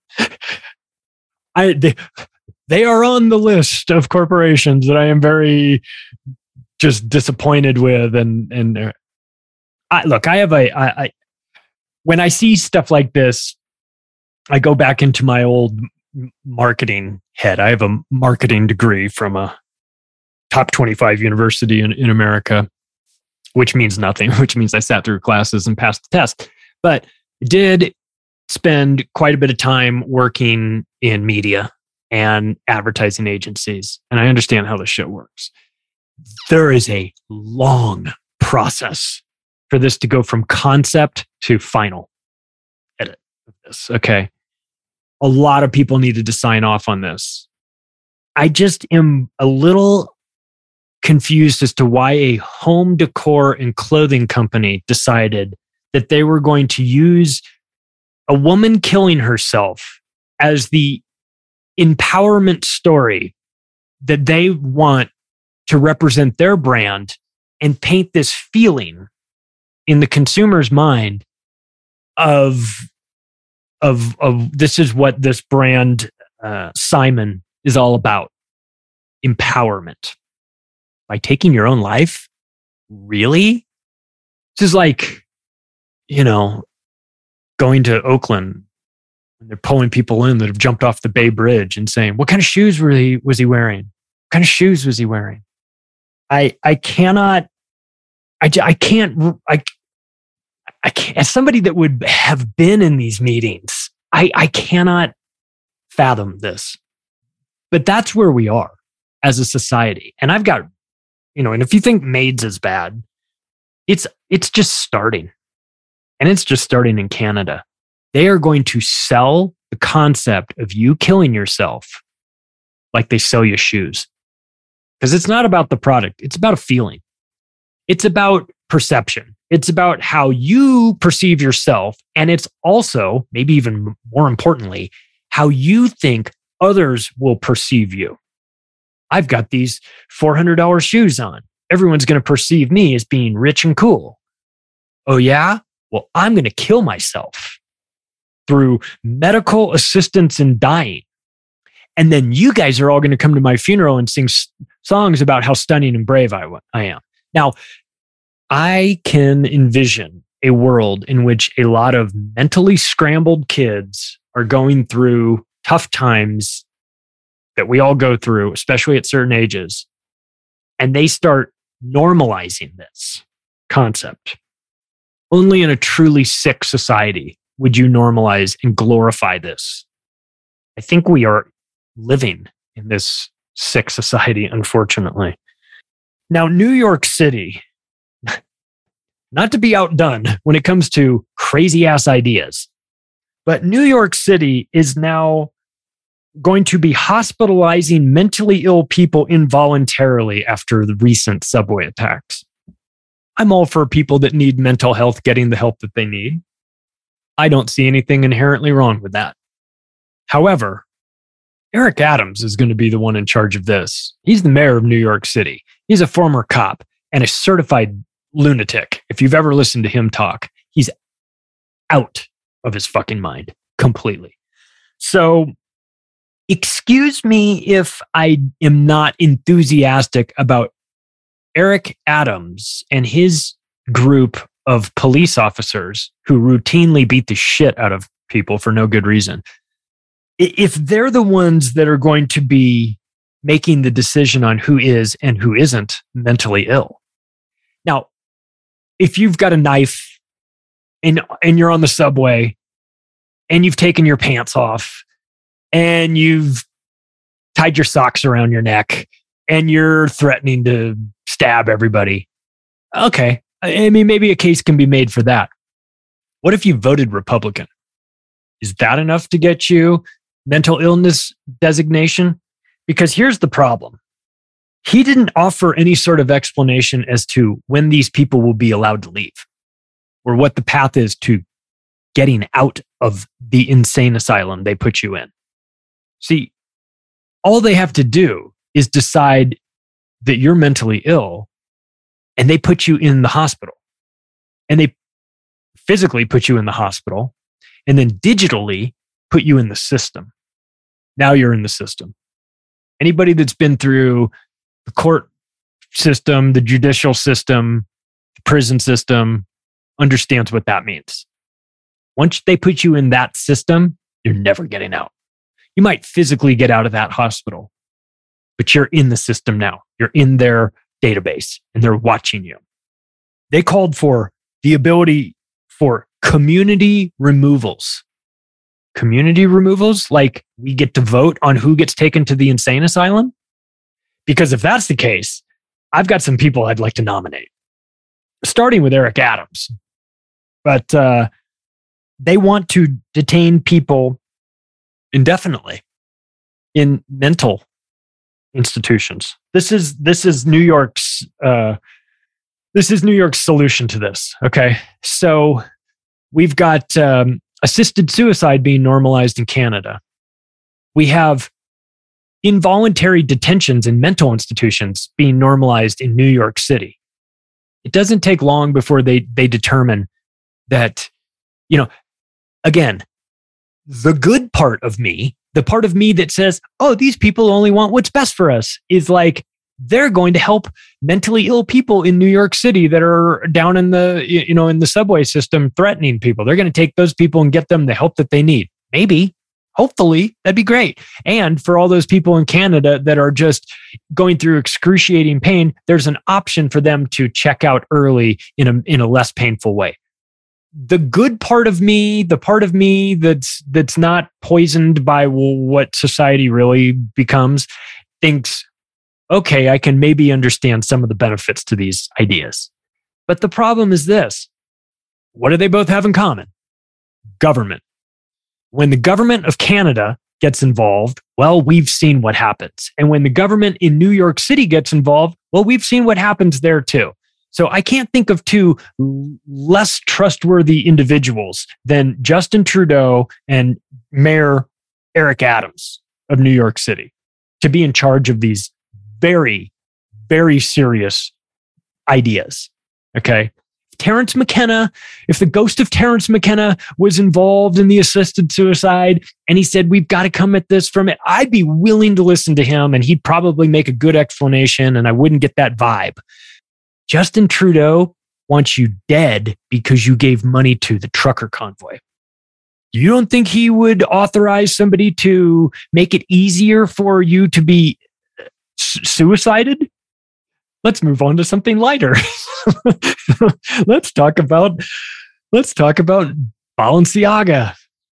I they, they are on the list of corporations that I am very just disappointed with, and and I, look, I have a I, I when I see stuff like this, I go back into my old marketing head. I have a marketing degree from a top twenty-five university in, in America, which means nothing, which means I sat through classes and passed the test. But I did spend quite a bit of time working in media and advertising agencies, and I understand how this shit works. There is a long process for this to go from concept to final edit of this, okay? A lot of people needed to sign off on this. I just am a little confused as to why a home decor and clothing company decided that they were going to use a woman killing herself as the empowerment story that they want to represent their brand and paint this feeling in the consumer's mind of, of, of this is what this brand, uh, Simon, is all about. Empowerment. By taking your own life? Really? This is like, you know, going to Oakland and they're pulling people in that have jumped off the Bay Bridge and saying, what kind of shoes were he, was he wearing? What kind of shoes was he wearing? I I cannot, I, I can't, I, I can't, as somebody that would have been in these meetings, I, I cannot fathom this. But that's where we are as a society. And I've got, you know, and if you think Maids is bad, it's it's just starting. And it's just starting in Canada. They are going to sell the concept of you killing yourself like they sell you shoes. Because it's not about the product. It's about a feeling. It's about perception. It's about how you perceive yourself. And it's also, maybe even more importantly, how you think others will perceive you. I've got these four hundred dollars shoes on. Everyone's going to perceive me as being rich and cool. Oh yeah? Well, I'm going to kill myself through medical assistance in dying. And then you guys are all going to come to my funeral and sing s- songs about how stunning and brave I, w- I am. Now, I can envision a world in which a lot of mentally scrambled kids are going through tough times that we all go through, especially at certain ages, and they start normalizing this concept. Only in a truly sick society would you normalize and glorify this. I think we are living in this sick society, unfortunately. Now, New York City, not to be outdone when it comes to crazy ass ideas, but New York City is now going to be hospitalizing mentally ill people involuntarily after the recent subway attacks. I'm all for people that need mental health getting the help that they need. I don't see anything inherently wrong with that. However, Eric Adams is going to be the one in charge of this. He's the mayor of New York City. He's a former cop and a certified lunatic. If you've ever listened to him talk, he's out of his fucking mind completely. So, excuse me if I am not enthusiastic about Eric Adams and his group of police officers who routinely beat the shit out of people for no good reason. If they're the ones that are going to be making the decision on who is and who isn't mentally ill. Now, if you've got a knife and, and you're on the subway and you've taken your pants off and you've tied your socks around your neck and you're threatening to stab everybody. Okay. I mean, maybe a case can be made for that. What if you voted Republican? Is that enough to get you mental illness designation? Because here's the problem. He didn't offer any sort of explanation as to when these people will be allowed to leave or what the path is to getting out of the insane asylum they put you in. See, all they have to do is decide that you're mentally ill and they put you in the hospital. And they physically put you in the hospital and then digitally put you in the system. Now you're in the system. Anybody that's been through the court system, the judicial system, the prison system understands what that means. Once they put you in that system, you're never getting out. You might physically get out of that hospital, but you're in the system now. You're in their database and they're watching you. They called for the ability for community removals. Community removals, like we get to vote on who gets taken to the insane asylum? Because if that's the case, I've got some people I'd like to nominate, starting with Eric Adams. But uh, they want to detain people indefinitely in mental institutions. This is this is New York's uh, this is New York's solution to this. Okay, so we've got um, assisted suicide being normalized in Canada. We have involuntary detentions in mental institutions being normalized in New York City. It doesn't take long before they they determine that, you know, again, the good part of me, the part of me that says, oh, these people only want what's best for us, is like, they're going to help mentally ill people in New York City that are down in the, you know, in the subway system threatening people. They're going to take those people and get them the help that they need. Maybe, hopefully, that'd be great. And for all those people in Canada that are just going through excruciating pain, there's an option for them to check out early in a in a less painful way. The good part of me, the part of me that's that's not poisoned by what society really becomes, thinks, okay, I can maybe understand some of the benefits to these ideas. But the problem is this. What do they both have in common? Government. When the government of Canada gets involved, well, we've seen what happens. And when the government in New York City gets involved, well, we've seen what happens there too. So I can't think of two less trustworthy individuals than Justin Trudeau and Mayor Eric Adams of New York City to be in charge of these very, very serious ideas. Okay. Terence McKenna, if the ghost of Terence McKenna was involved in the assisted suicide and he said, we've got to come at this from it, I'd be willing to listen to him and he'd probably make a good explanation and I wouldn't get that vibe. Justin Trudeau wants you dead because you gave money to the trucker convoy. You don't think he would authorize somebody to make it easier for you to be suicided? Let's move on to something lighter. let's talk about let's talk about Balenciaga.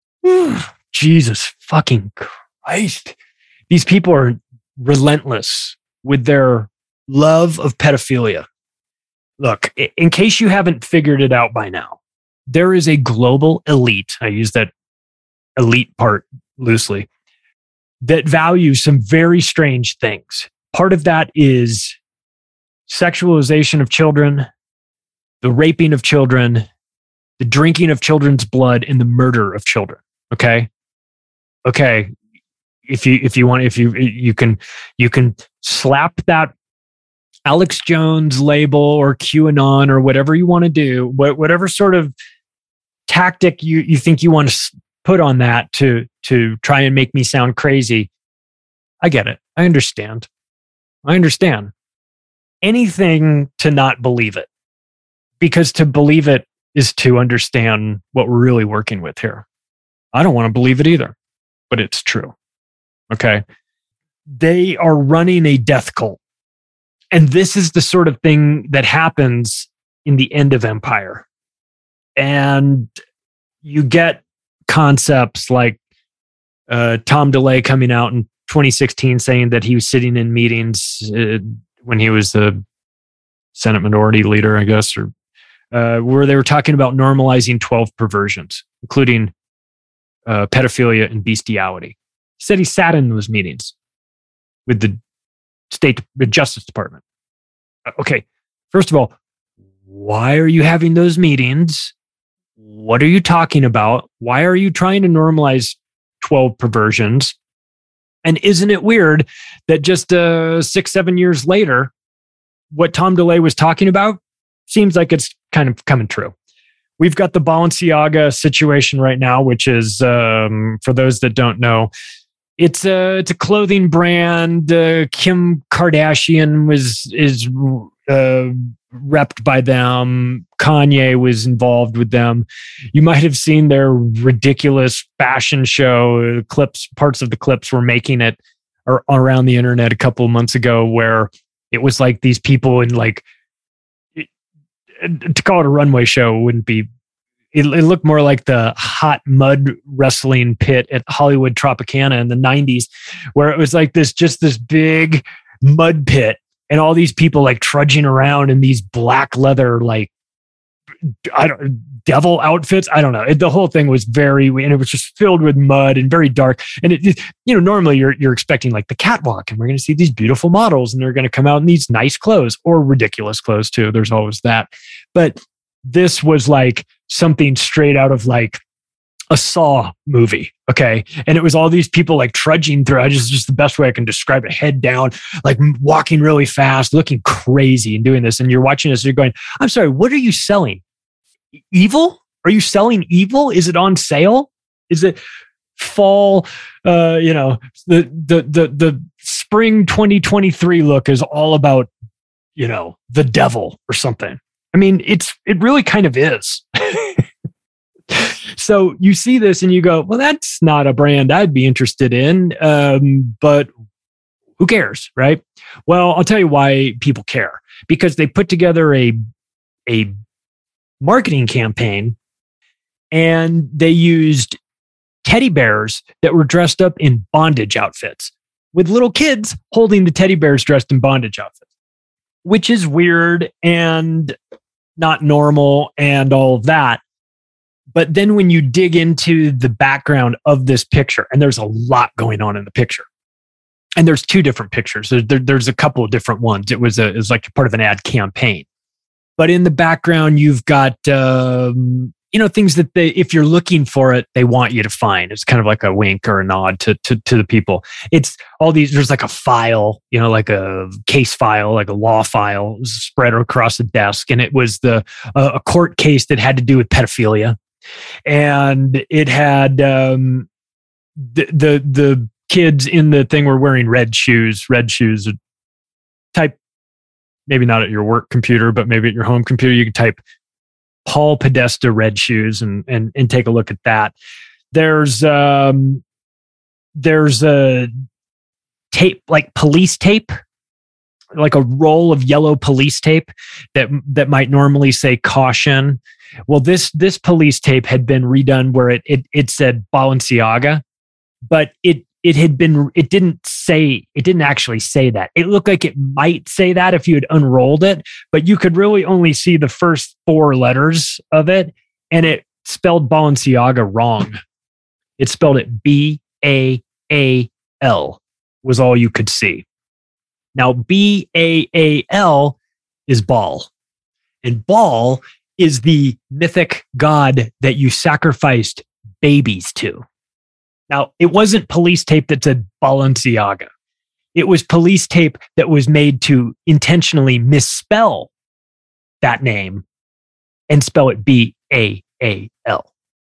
Jesus fucking Christ. These people are relentless with their love of pedophilia. Look, in case you haven't figured it out by now, there is a global elite, I use that elite part loosely, that values some very strange things. Part of that is sexualization of children, the raping of children, the drinking of children's blood, and the murder of children. Okay? Okay. If you if you want, if you you can you can slap that Alex Jones label or QAnon or whatever you want to do, whatever sort of tactic you, you think you want to put on that to to try and make me sound crazy. I get it. I understand. I understand. Anything to not believe it. Because to believe it is to understand what we're really working with here. I don't want to believe it either, but it's true. Okay. They are running a death cult. And this is the sort of thing that happens in the end of empire. And you get concepts like uh, Tom DeLay coming out in twenty sixteen saying that he was sitting in meetings uh, when he was the Senate Minority Leader, I guess, or uh, where they were talking about normalizing twelve perversions, including uh, pedophilia and bestiality. He said he sat in those meetings with the State the Justice Department. Okay, first of all, why are you having those meetings? What are you talking about? Why are you trying to normalize twelve perversions? And isn't it weird that just uh, six, seven years later, what Tom DeLay was talking about seems like it's kind of coming true. We've got the Balenciaga situation right now, which is, um, for those that don't know, it's a it's a clothing brand. Uh, Kim Kardashian was is uh, repped by them. Kanye was involved with them. You might have seen their ridiculous fashion show clips. Parts of the clips were making it or around the internet a couple of months ago, where it was like these people in like it, to call it a runway show wouldn't be. It, it looked more like the hot mud wrestling pit at Hollywood Tropicana in the nineties, where it was like this, just this big mud pit and all these people like trudging around in these black leather, like, I don't, devil outfits. I don't know. It, the whole thing was very, and it was just filled with mud and very dark. And it, it you know, normally you're, you're expecting like the catwalk and we're going to see these beautiful models and they're going to come out in these nice clothes or ridiculous clothes too. There's always that. But this was like something straight out of like a Saw movie, okay? And it was all these people like trudging through. I just just the best way I can describe it, head down, like walking really fast, looking crazy and doing this. And you're watching this, and you're going, I'm sorry, what are you selling? Evil? Are you selling evil? Is it on sale? Is it fall, uh, you know, the the the the spring twenty twenty-three look is all about, you know, the devil or something. I mean, it's it really kind of is. So you see this and you go, well, that's not a brand I'd be interested in, um, but who cares, right? Well, I'll tell you why people care. Because they put together a, a marketing campaign and they used teddy bears that were dressed up in bondage outfits with little kids holding the teddy bears dressed in bondage outfits, which is weird and not normal and all of that. But then when you dig into the background of this picture, and there's a lot going on in the picture, and there's two different pictures. There, there, there's a couple of different ones. It was a, it was like part of an ad campaign. But in the background, you've got, um, you know, things that they, if you're looking for it, they want you to find. It's kind of like a wink or a nod to, to, to the people. It's all these, there's like a file, you know, like a case file, like a law file spread across the desk. And it was the, uh, a court case that had to do with pedophilia. And it had um, the, the the kids in the thing were wearing red shoes. Red shoes. Type, maybe not at your work computer, but maybe at your home computer. You can type Paul Podesta red shoes and and and take a look at that. There's um, there's a tape, like police tape, like a roll of yellow police tape that that might normally say caution. Well, this this police tape had been redone where it it it said Balenciaga, but it it had been it didn't say it didn't actually say that. It looked like it might say that if you had unrolled it, but you could really only see the first four letters of it, and it spelled Balenciaga wrong. It spelled it B A A L was all you could see. Now B A A L is Baal, and Baal is the mythic god that you sacrificed babies to. Now, it wasn't police tape that said Balenciaga. It was police tape that was made to intentionally misspell that name and spell it B A A L.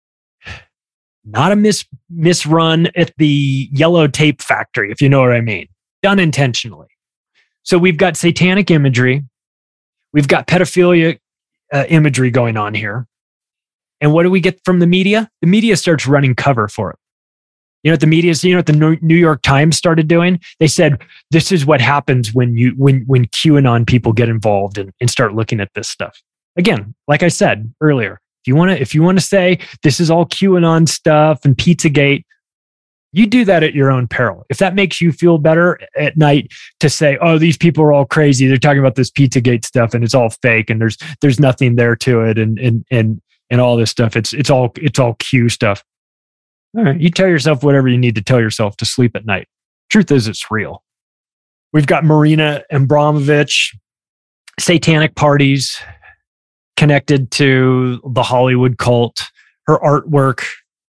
Not a mis misrun at the yellow tape factory, if you know what I mean. Done intentionally. So we've got satanic imagery. We've got pedophilia Uh, imagery going on here. And what do we get from the media? The media starts running cover for it. You know what the media, you know what the New York Times started doing? They said, this is what happens when you when when QAnon people get involved and, and start looking at this stuff. Again, like I said earlier, if you want to if you want to say this is all QAnon stuff and Pizzagate, you do that at your own peril. If that makes you feel better at night to say, oh, these people are all crazy. They're talking about this Pizzagate stuff and it's all fake and there's there's nothing there to it and and and and all this stuff. It's it's all it's all Q stuff. All right, you tell yourself whatever you need to tell yourself to sleep at night. Truth is, it's real. We've got Marina Abramovich, satanic parties connected to the Hollywood cult. Her artwork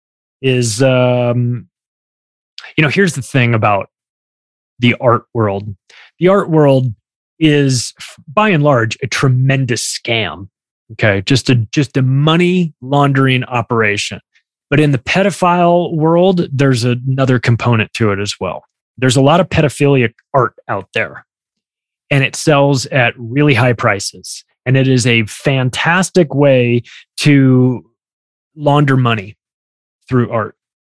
is um you know, here's the thing about the art world. The art world is, by and large, a tremendous scam. Okay, just a just a money laundering operation. But in the pedophile world, there's another component to it as well. There's a lot of pedophilia art out there, and it sells at really high prices. And it is a fantastic way to launder money through art.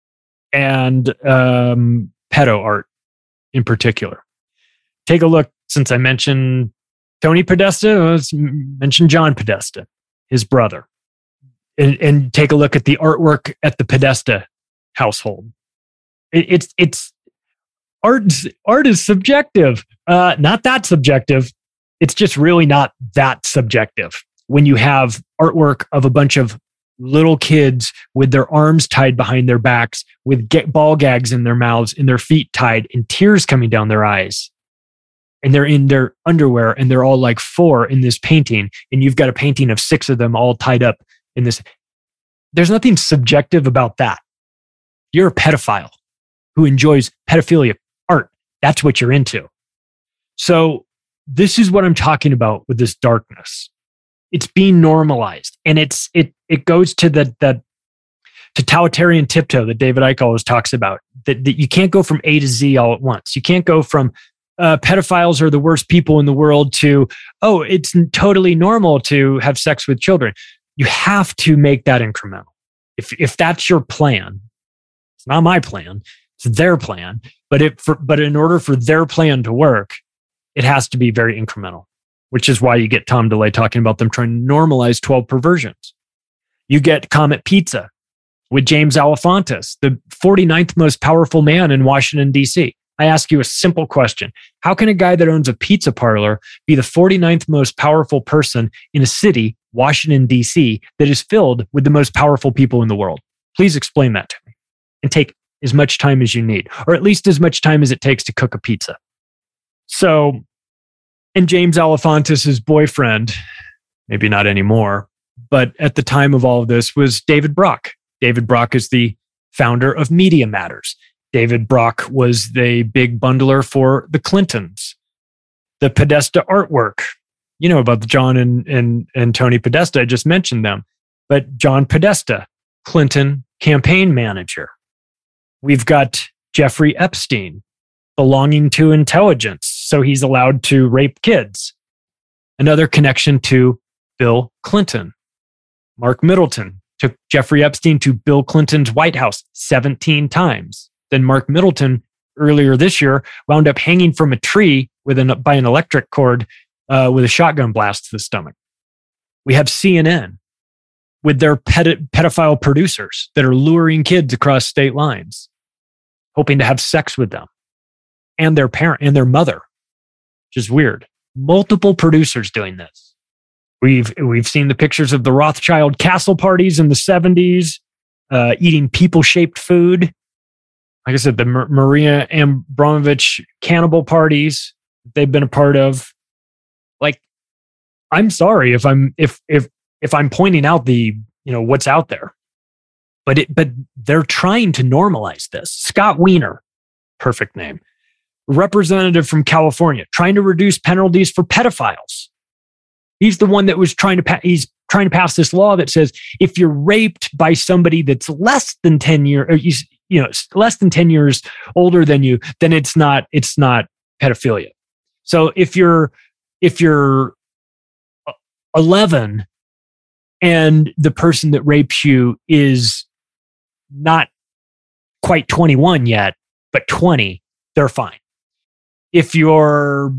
And um, pedo art in particular. Take a look, since I mentioned Tony Podesta, let's mention John Podesta, his brother. And, and take a look at the artwork at the Podesta household. It, it's it's art, art is subjective. Uh, not that subjective. It's just really not that subjective. When you have artwork of a bunch of little kids with their arms tied behind their backs, with get ball gags in their mouths and their feet tied and tears coming down their eyes. And they're in their underwear and they're all like four in this painting. And you've got a painting of six of them all tied up in this. there's nothing subjective about that. You're a pedophile who enjoys pedophilia art. That's what you're into. So this is what I'm talking about with this darkness. It's being normalized, and it's it it goes to the the totalitarian tiptoe that David Icke always talks about. That, that you can't go from A to Z all at once. You can't go from uh, pedophiles are the worst people in the world to, oh, it's totally normal to have sex with children. You have to make that incremental. If if that's your plan, it's not my plan. It's their plan. But it for, but in order for their plan to work, it has to be very incremental, which is why you get Tom DeLay talking about them trying to normalize twelve perversions. You get Comet Pizza with James Alefantis, the forty-ninth most powerful man in Washington, D C. I ask you a simple question. How can a guy that owns a pizza parlor be the forty-ninth most powerful person in a city, Washington, D C, that is filled with the most powerful people in the world? Please explain that to me and take as much time as you need, or at least as much time as it takes to cook a pizza. So, and James Alefantis' boyfriend, maybe not anymore, but at the time of all of this was David Brock. David Brock is the founder of Media Matters. David Brock was the big bundler for the Clintons. The Podesta artwork, you know about the John and, and, and Tony Podesta, I just mentioned them. But John Podesta, Clinton campaign manager. We've got Jeffrey Epstein, belonging to intelligence, so he's allowed to rape kids. Another connection to Bill Clinton. Mark Middleton took Jeffrey Epstein to Bill Clinton's White House seventeen times. Then Mark Middleton, earlier this year, wound up hanging from a tree with an, by an electric cord uh, with a shotgun blast to the stomach. We have C N N with their ped- pedophile producers that are luring kids across state lines, hoping to have sex with them and their parent and their mother, which is weird. Multiple producers doing this. We've we've seen the pictures of the Rothschild castle parties in the seventies, uh, eating people-shaped food. Like I said, the Mar- Maria Abramovich cannibal parties they've been a part of. Like, I'm sorry if I'm if if if I'm pointing out the you know what's out there, but it but they're trying to normalize this. Scott Wiener, perfect name, representative from California, trying to reduce penalties for pedophiles. He's the one that was trying to pa- he's trying to pass this law that says if you're raped by somebody that's less than ten years, or you, you know, less than ten years older than you, then it's not it's not pedophilia. So if you're if you're eleven and the person that rapes you is not quite twenty-one yet, but twenty, they're fine. If you're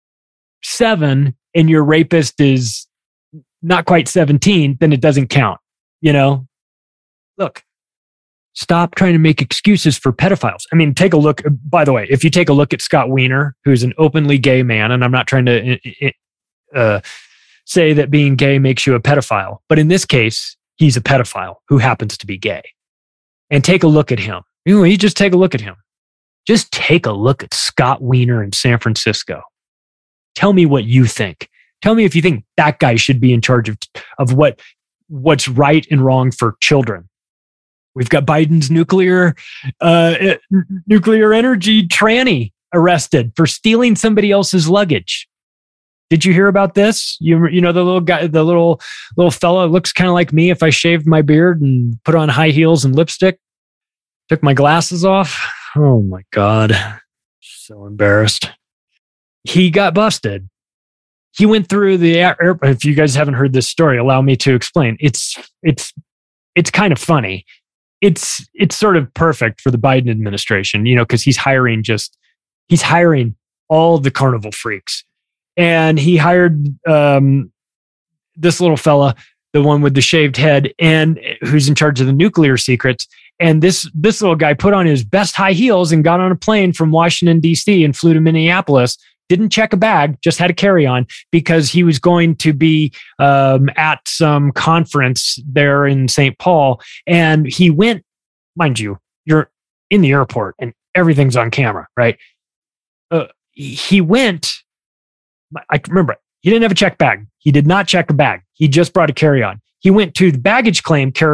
seven and your rapist is not quite seventeen, then it doesn't count. You know, look, stop trying to make excuses for pedophiles. I mean, take a look. By the way, if you take a look at Scott Wiener, who's an openly gay man, and I'm not trying to uh, say that being gay makes you a pedophile, but in this case, he's a pedophile who happens to be gay. And take a look at him. You know, you just take a look at him. Just take a look at Scott Wiener in San Francisco. Tell me what you think. Tell me if you think that guy should be in charge of, of what what's right and wrong for children. We've got Biden's nuclear uh, nuclear energy tranny arrested for stealing somebody else's luggage. Did you hear about this? You you know the little guy, the little little fella looks kind of like me if I shaved my beard and put on high heels and lipstick. Took my glasses off. Oh my God. So embarrassed. He got busted. He went through the air. If you guys haven't heard this story, allow me to explain. It's it's it's kind of funny. It's it's sort of perfect for the Biden administration, you know, because he's hiring just he's hiring all the carnival freaks, and he hired um, this little fella, the one with the shaved head, and who's in charge of the nuclear secrets. And this this little guy put on his best high heels and got on a plane from Washington, D C and flew to Minneapolis. Didn't check a bag, just had a carry-on because he was going to be um, at some conference there in Saint Paul. And he went, mind you, you're in the airport and everything's on camera, right? Uh, he went, I remember, he didn't have a check bag. He did not check a bag. He just brought a carry-on. He went to the baggage claim carousel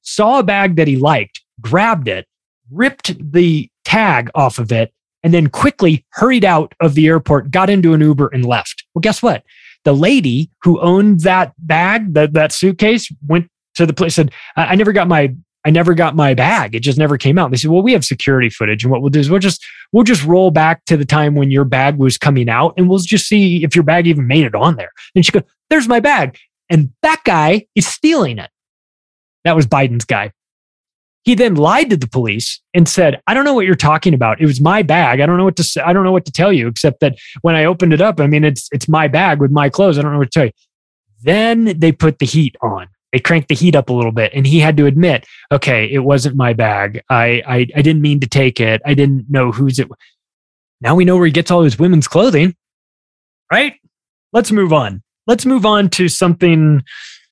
saw a bag that he liked, grabbed it, ripped the tag off of it, and then quickly hurried out of the airport, got into an Uber and left. Well, guess what? The lady who owned that bag, that, that suitcase, went to the place, said, I, I never got my I never got my bag. It just never came out. They said, well, we have security footage. And what we'll do is we'll just, we'll just roll back to the time when your bag was coming out and we'll just see if your bag even made it on there. And she goes, there's my bag. And that guy is stealing it. That was Biden's guy. He then lied to the police and said, I don't know what you're talking about. It was my bag. I don't know what to say. I don't know what to tell you, except that when I opened it up, I mean, it's, it's my bag with my clothes. I don't know what to tell you. Then they put the heat on. They cranked the heat up a little bit and he had to admit, okay, it wasn't my bag. I, I I didn't mean to take it. I didn't know whose it was. Now we know where he gets all his women's clothing, right? Let's move on. Let's move on to something.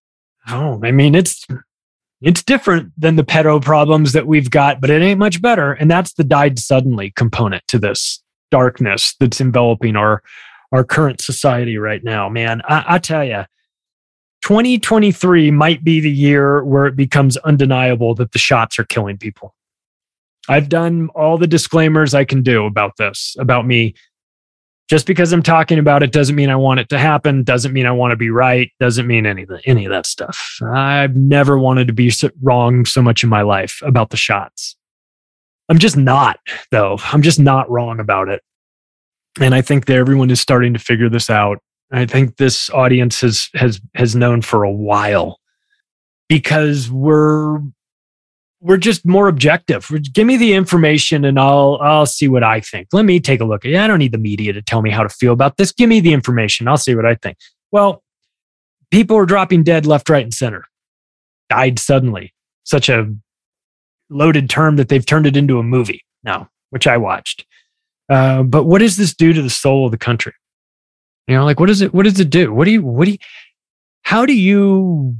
Oh, I mean, it's it's different than the pedo problems that we've got, but it ain't much better. And that's the died suddenly component to this darkness that's enveloping our, our current society right now. Man, I, I tell you, twenty twenty-three might be the year where it becomes undeniable that the shots are killing people. I've done all the disclaimers I can do about this, about me. Just because I'm talking about it doesn't mean I want it to happen, doesn't mean I want to be right, doesn't mean any of, the, any of that stuff. I've never wanted to be wrong so much in my life about the shots. I'm just not, though. I'm just not wrong about it. And I think that everyone is starting to figure this out. I think this audience has has has known for a while because we're we're just more objective. Give me the information and I'll I'll see what I think. Let me take a look at it. I don't need the media to tell me how to feel about this. Give me the information. I'll see what I think. Well, people are dropping dead left, right, and center. Died suddenly. Such a loaded term that they've turned it into a movie now, which I watched. Uh, but what does this do to the soul of the country? You know, like, what does it, what does it do? What do you, what do you, how do you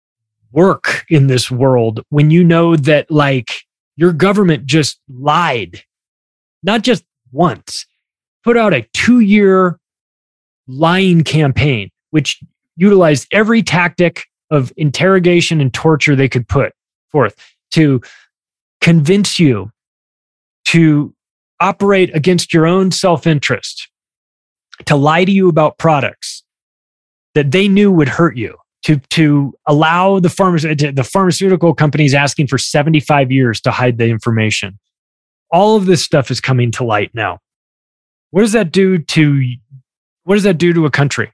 work in this world when you know that like your government just lied, not just once, put out a two year lying campaign, which utilized every tactic of interrogation and torture they could put forth to convince you to operate against your own self-interest, to lie to you about products that they knew would hurt you, to, to allow the, pharma, the pharmaceutical companies asking for seventy-five years to hide the information. All of this stuff is coming to light now. What does that do to, what does that do to a country?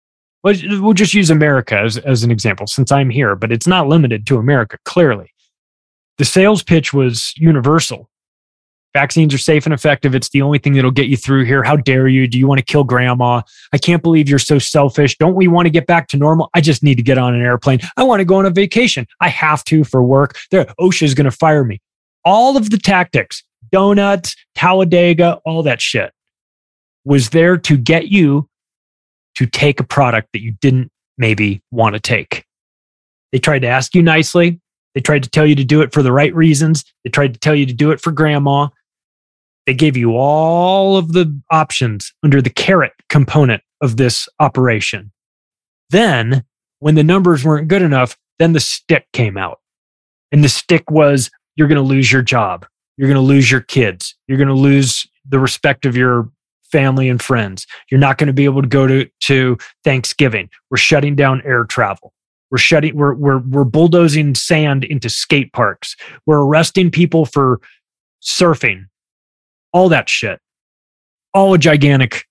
We'll just use America as, as an example, since I'm here, but it's not limited to America, clearly. The sales pitch was universal. Vaccines are safe and effective. It's the only thing that'll get you through here. How dare you? Do you want to kill grandma? I can't believe you're so selfish. Don't we want to get back to normal? I just need to get on an airplane. I want to go on a vacation. I have to for work. There, OSHA is going to fire me. All of the tactics, donuts, Talladega, all that shit was there to get you to take a product that you didn't maybe want to take. They tried to ask you nicely. They tried to tell you to do it for the right reasons. They tried to tell you to do it for grandma. They gave you all of the options under the carrot component of this operation. Then, when the numbers weren't good enough, then the stick came out. And the stick was, you're going to lose your job. You're going to lose your kids. You're going to lose the respect of your family and friends. You're not going to be able to go to, to Thanksgiving. We're shutting down air travel. We're shutting, we're, we're, we're bulldozing sand into skate parks. We're arresting people for surfing. All that shit. All a gigantic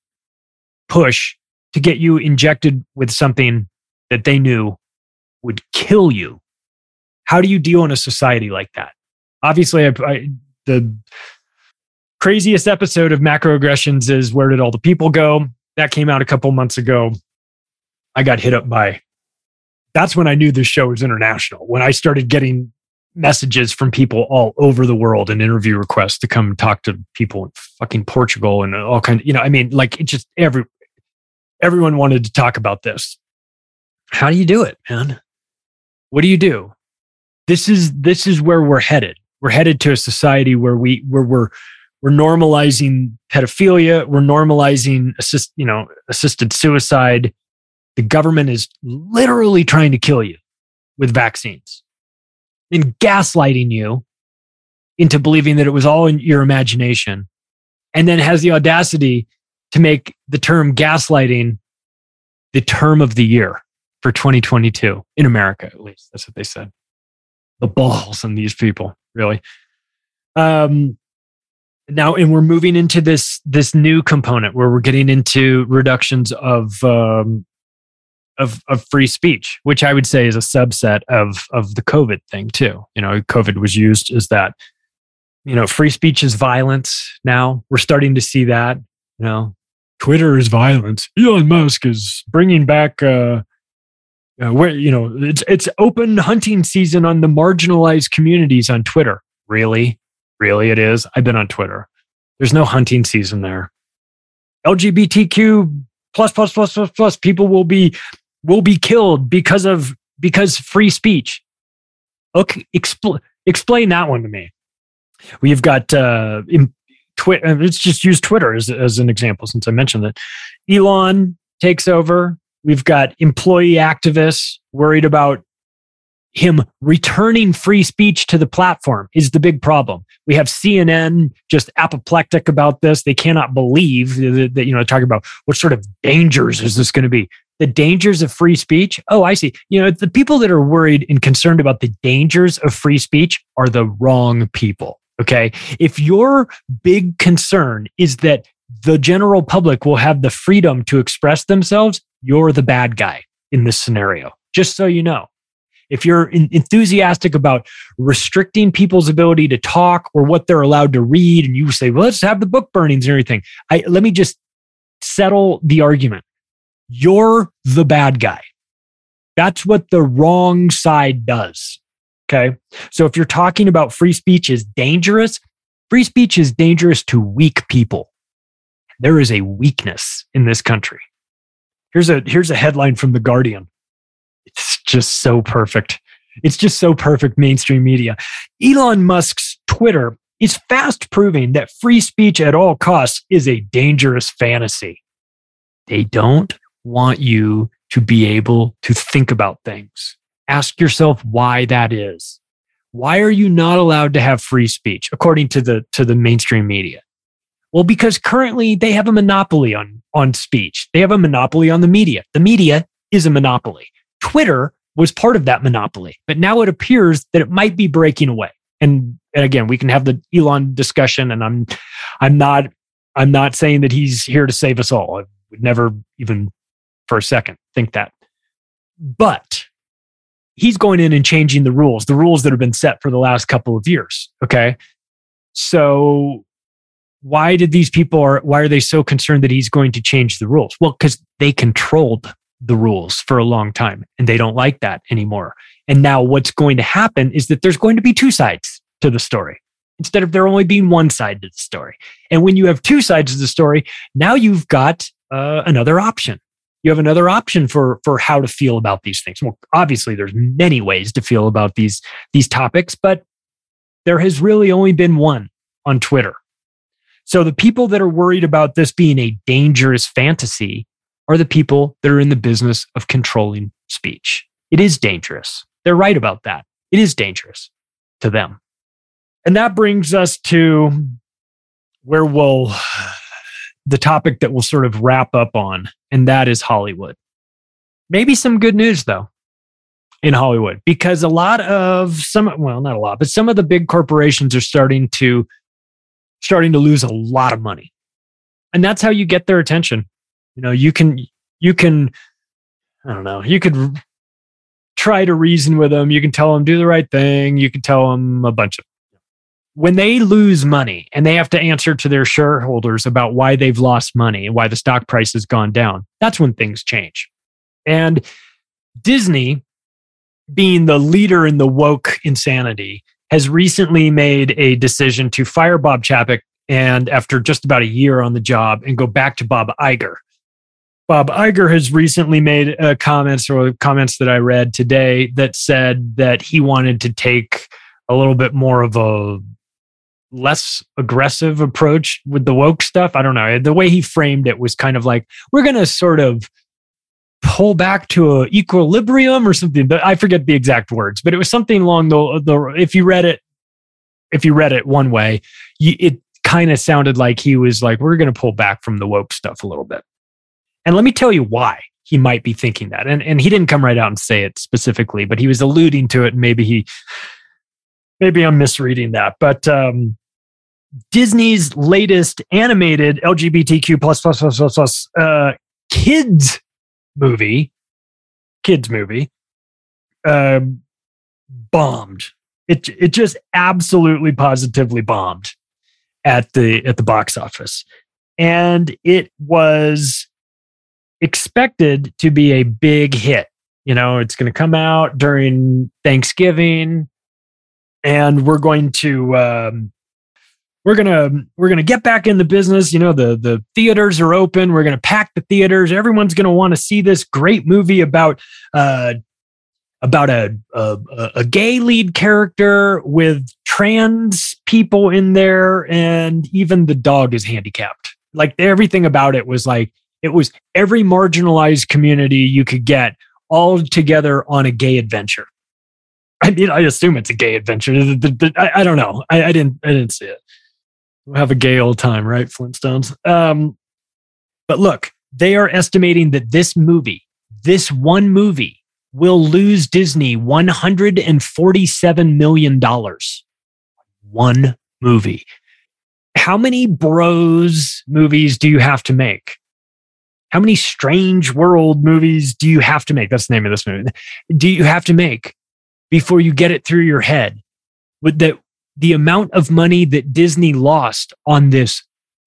push to get you injected with something that they knew would kill you. How do you deal in a society like that? Obviously, I, I, the craziest episode of Macroaggressions is Where Did All the People Go? That came out a couple months ago. I got hit up by, that's when I knew this show was international. When I started getting messages from people all over the world and interview requests to come talk to people in fucking Portugal and all kinds of, you know, I mean, like it just every, everyone wanted to talk about this. How do you do it, man? What do you do? This is, this is where we're headed. We're headed to a society where we, where we're, we're normalizing pedophilia. We're normalizing assist, you know, assisted suicide. The government is literally trying to kill you with vaccines. and gaslighting you into believing that it was all in your imagination, and then has the audacity to make the term gaslighting the term of the year for twenty twenty-two, in America at least. That's what they said. The balls on these people, really. Um, now, and we're moving into this this new component where we're getting into reductions of um, of of free speech, which I would say is a subset of of the COVID thing too. You know, COVID was used as that. You know, free speech is violence. Now we're starting to see that. You know, Twitter is violence. Elon Musk is bringing back. Uh, uh, where you know it's it's open hunting season on the marginalized communities on Twitter. Really, really, it is. I've been on Twitter. There's no hunting season there. L G B T Q plus plus plus plus plus people will be will be killed because of because free speech. Okay, expl- explain that one to me. We've got uh, in Twitter. Let's just use Twitter as as an example, since I mentioned that. Elon takes over. We've got employee activists worried about him returning free speech to the platform is the big problem. We have C N N just apoplectic about this. They cannot believe that, that you know, talking about what sort of dangers is this going to be? The dangers of free speech? Oh, I see. You know, the people that are worried and concerned about the dangers of free speech are the wrong people. Okay. If your big concern is that the general public will have the freedom to express themselves, you're the bad guy in this scenario. Just so you know. If you're in, enthusiastic about restricting people's ability to talk or what they're allowed to read, and you say, well, let's have the book burnings and everything, I, let me just settle the argument. You're the bad guy. That's what the wrong side does. Okay. So if you're talking about free speech is dangerous, free speech is dangerous to weak people. There is a weakness in this country. Here's a, here's a headline from The Guardian. It's just so perfect. It's just so perfect mainstream media. Elon Musk's Twitter is fast proving that free speech at all costs is a dangerous fantasy. They don't want you to be able to think about things. Ask yourself why that is. Why are you not allowed to have free speech according to the to the mainstream media? Well, because currently they have a monopoly on, on speech. They have a monopoly on the media. The media is a monopoly. Twitter was part of that monopoly, but now it appears that it might be breaking away. And, and again, we can have the Elon discussion, and I'm I'm not I'm not saying that he's here to save us all. I would never even for a second think that. But he's going in and changing the rules, the rules that have been set for the last couple of years. Okay. So why did these people are why are they so concerned that he's going to change the rules? Well, because they controlled the rules for a long time and they don't like that anymore. And now what's going to happen is that there's going to be two sides to the story instead of there only being one side to the story. And when you have two sides of the story, now you've got uh, another option. You have another option for, for how to feel about these things. Well, obviously there's many ways to feel about these, these topics, but there has really only been one on Twitter. So the people that are worried about this being a dangerous fantasy are the people that are in the business of controlling speech. It is dangerous. They're right about that. It is dangerous to them. And that brings us to where we'll, the topic that we'll sort of wrap up on, and that is Hollywood. Maybe some good news, though, in Hollywood, because a lot of some, well, not a lot, but some of the big corporations are starting to, starting to lose a lot of money. And that's how you get their attention. You know, you can, you can, I don't know, you could try to reason with them. You can tell them, do the right thing. You can tell them a bunch of, when they lose money and they have to answer to their shareholders about why they've lost money and why the stock price has gone down, that's when things change. And Disney, being the leader in the woke insanity, has recently made a decision to fire Bob Chapek and after just about a year on the job and go back to Bob Iger. Bob Iger has recently made uh, comments or comments that I read today that said that he wanted to take a little bit more of a less aggressive approach with the woke stuff. I don't know. The way he framed it was kind of like, we're going to sort of pull back to an equilibrium or something. But I forget the exact words, but it was something along the, the if you read it, if you read it one way, you, it kind of sounded like he was like, we're going to pull back from the woke stuff a little bit. And let me tell you why he might be thinking that. And, and he didn't come right out and say it specifically, but he was alluding to it. And maybe he, maybe I'm misreading that. But um, Disney's latest animated L G B T Q plus plus plus plus plus uh, kids movie, kids movie, uh, bombed. It it just absolutely positively bombed at the at the box office, and it was expected to be a big hit. You know, it's going to come out during Thanksgiving, and we're going to um, we're gonna we're gonna get back in the business. You know, the the theaters are open. We're gonna pack the theaters. Everyone's gonna want to see this great movie about uh, about a, a a gay lead character with trans people in there, and even the dog is handicapped. Like everything about it was like it was every marginalized community you could get all together on a gay adventure. I mean, I assume it's a gay adventure. I, I don't know. I, I didn't. I didn't see it. We'll have a gay old time, right, Flintstones? Um, but look, they are estimating that this movie, this one movie, will lose Disney one hundred forty-seven million dollars. One movie. How many Bros movies do you have to make? How many Strange World movies do you have to make? That's the name of this movie. Do you have to make before you get it through your head with that the amount of money that Disney lost on this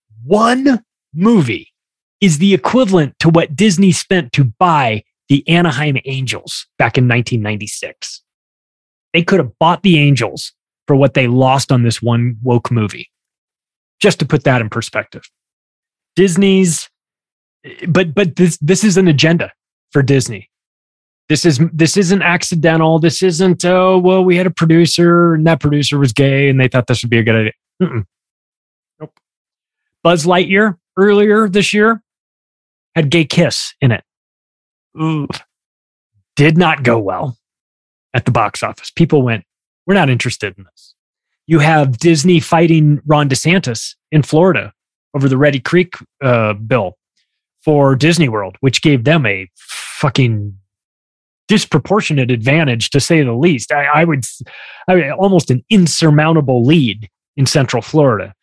one movie is the equivalent to what Disney spent to buy the Anaheim Angels back in nineteen ninety-six. They could have bought the Angels for what they lost on this one woke movie. Just to put that in perspective. Disney's, but but this this is an agenda for Disney. This is this isn't accidental. This isn't, oh, well, we had a producer and that producer was gay and they thought this would be a good idea. Mm-mm. Nope. Buzz Lightyear earlier this year had Gay Kiss in it. Ooh. Did not go well at the box office. People went, we're not interested in this. You have Disney fighting Ron DeSantis in Florida over the Reedy Creek uh, bill for Disney World, which gave them a fucking disproportionate advantage, to say the least. I, I would, I mean, almost an insurmountable lead in Central Florida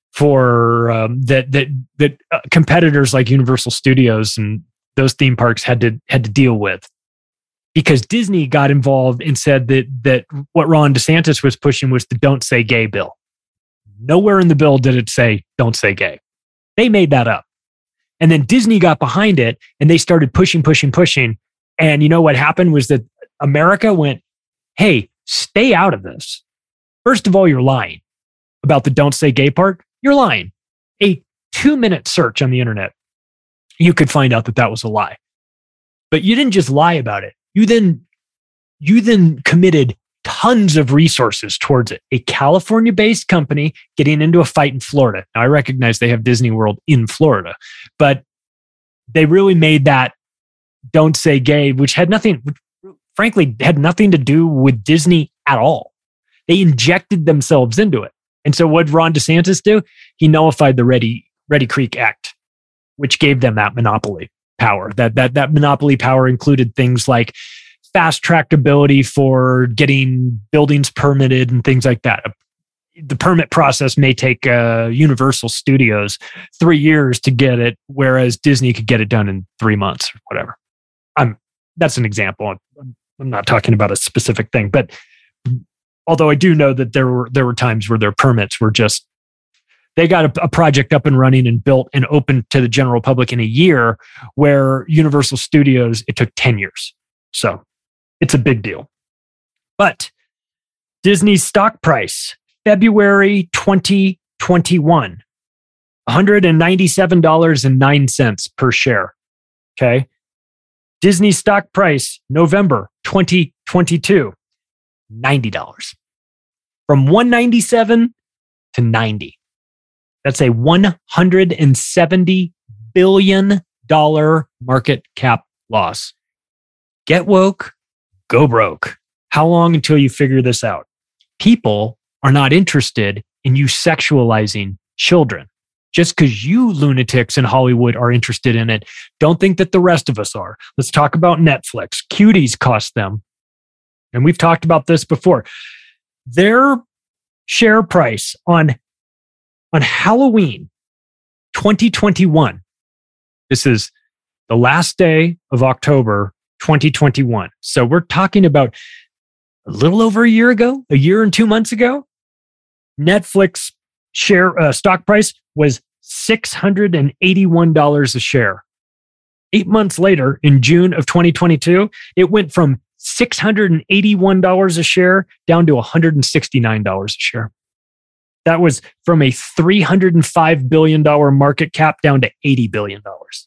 for um, that that that uh, competitors like Universal Studios and those theme parks had to had to deal with, because Disney got involved and said that that what Ron DeSantis was pushing was the "Don't Say Gay" bill. Nowhere in the bill did it say "Don't say gay." They made that up, and then Disney got behind it and they started pushing, pushing, pushing. And you know what happened was that America went, hey, stay out of this. First of all, you're lying about the "Don't say gay" part. You're lying. A two-minute search on the internet, you could find out that that was a lie. But you didn't just lie about it. You then, you then committed tons of resources towards it. A California-based company getting into a fight in Florida. Now, I recognize they have Disney World in Florida, but they really made that "Don't say gay," which had nothing, frankly, had nothing to do with Disney at all. They injected themselves into it. And so what did Ron DeSantis do? He nullified the Reedy, Reedy Creek Act, which gave them that monopoly power. That, that, that monopoly power included things like fast trackability for getting buildings permitted and things like that. The permit process may take uh, Universal Studios three years to get it, whereas Disney could get it done in three months or whatever. I'm, that's an example. I'm, I'm not talking about a specific thing, but although I do know that there were there were times where their permits were just, they got a, a project up and running and built and open to the general public in a year, where Universal Studios, it took ten years. So it's a big deal. But Disney's stock price, February twenty twenty-one, one hundred ninety-seven dollars and nine cents per share. Okay. Disney stock price, November twenty twenty-two, ninety dollars. From one hundred ninety-seven to ninety. That's a one hundred seventy billion dollars market cap loss. Get woke, go broke. How long until you figure this out? People are not interested in you sexualizing children. Just because you lunatics in Hollywood are interested in it, don't think that the rest of us are. Let's talk about Netflix. Cuties cost them, and we've talked about this before, their share price on, on Halloween twenty twenty-one. This is the last day of October twenty twenty-one. So we're talking about a little over a year ago, a year and two months ago. Netflix share uh, stock price was six hundred eighty-one dollars a share. Eight months later, in June of twenty twenty-two, it went from six hundred eighty-one dollars a share down to one hundred sixty-nine dollars a share. That was from a three hundred five billion dollars market cap down to eighty billion dollars.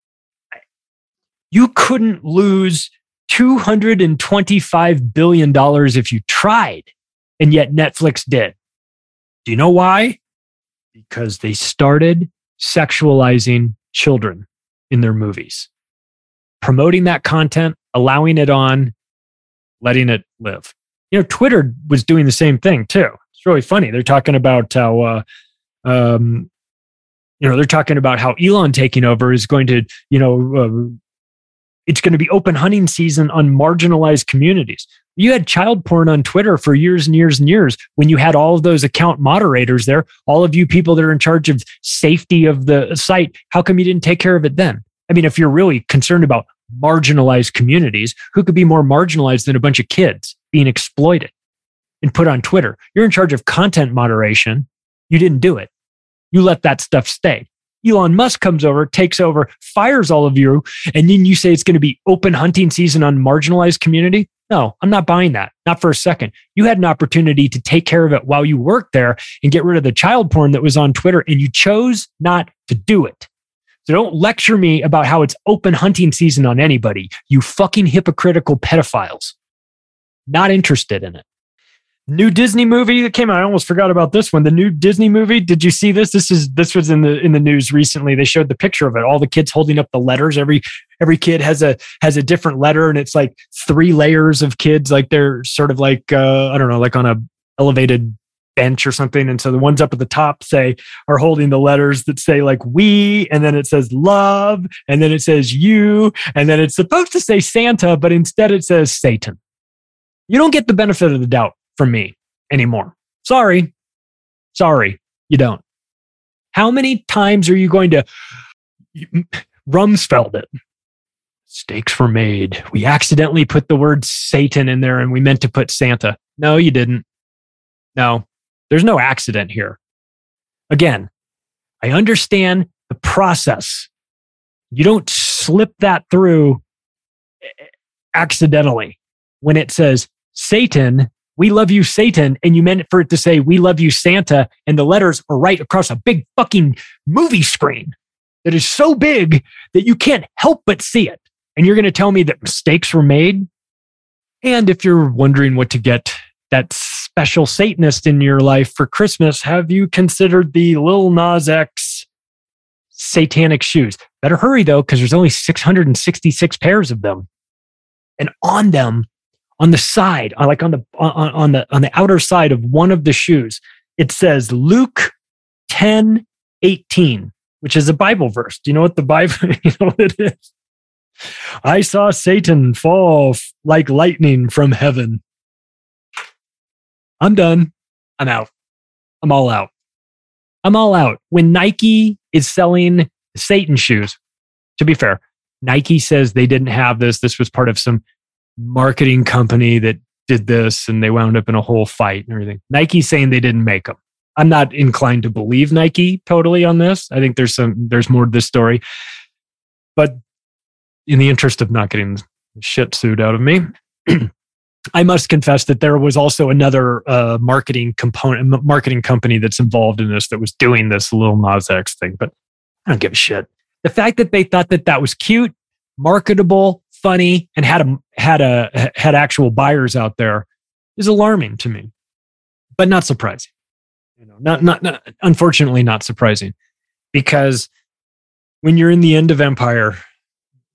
You couldn't lose two hundred twenty-five billion dollars if you tried, and yet Netflix did. Do you know why? Because they started sexualizing children in their movies, promoting that content, allowing it on, letting it live. You know, Twitter was doing the same thing too. It's really funny. They're talking about how, uh, um, you know, they're talking about how Elon taking over is going to, you know, uh, it's going to be open hunting season on marginalized communities. You had child porn on Twitter for years and years and years when you had all of those account moderators there, all of you people that are in charge of safety of the site. How come you didn't take care of it then? I mean, if you're really concerned about marginalized communities, who could be more marginalized than a bunch of kids being exploited and put on Twitter? You're in charge of content moderation. You didn't do it. You let that stuff stay. Elon Musk comes over, takes over, fires all of you, and then you say it's going to be open hunting season on marginalized community? No, I'm not buying that. Not for a second. You had an opportunity to take care of it while you worked there and get rid of the child porn that was on Twitter, and you chose not to do it. So don't lecture me about how it's open hunting season on anybody, you fucking hypocritical pedophiles. Not interested in it. New Disney movie that came out. I almost forgot about this one. The new Disney movie. Did you see this? This is this was in the in the news recently. They showed the picture of it. All the kids holding up the letters. Every every kid has a has a different letter, and it's like three layers of kids. Like they're sort of like uh, I don't know, like on a elevated bench or something. And so the ones up at the top say are holding the letters that say like we, and then it says love, and then it says you, and then it's supposed to say Santa, but instead it says Satan. You don't get the benefit of the doubt from me anymore. Sorry. Sorry, you don't. How many times are you going to Rumsfeld it? Mistakes were made. We accidentally put the word Satan in there and we meant to put Santa. No, you didn't. No, there's no accident here. Again, I understand the process. You don't slip that through accidentally. When it says Satan, we love you, Satan, and you meant for it to say, we love you, Santa, and the letters are right across a big fucking movie screen that is so big that you can't help but see it. And you're going to tell me that mistakes were made? And if you're wondering what to get that special Satanist in your life for Christmas, have you considered the Lil Nas X satanic shoes? Better hurry, though, because there's only six hundred sixty-six pairs of them. And on them, on the side, like on the on, on the on the outer side of one of the shoes, it says Luke ten eighteen, which is a Bible verse. Do you know what the Bible? You know what it is? I saw Satan fall like lightning from heaven. I'm done. I'm out. I'm all out. I'm all out. When Nike is selling Satan shoes, to be fair, Nike says they didn't have this. This was part of some marketing company that did this and they wound up in a whole fight and everything. Nike's saying they didn't make them. I'm not inclined to believe Nike totally on this. I think there's some, there's more to this story. But in the interest of not getting shit sued out of me, I must confess that there was also another uh, marketing component, marketing company that's involved in this that was doing this Lil Nas X thing. But I don't give a shit. The fact that they thought that that was cute, marketable, funny, and had a had a had actual buyers out there is alarming to me, but not surprising. You know, not not, not unfortunately not surprising, because when you're in the end of empire,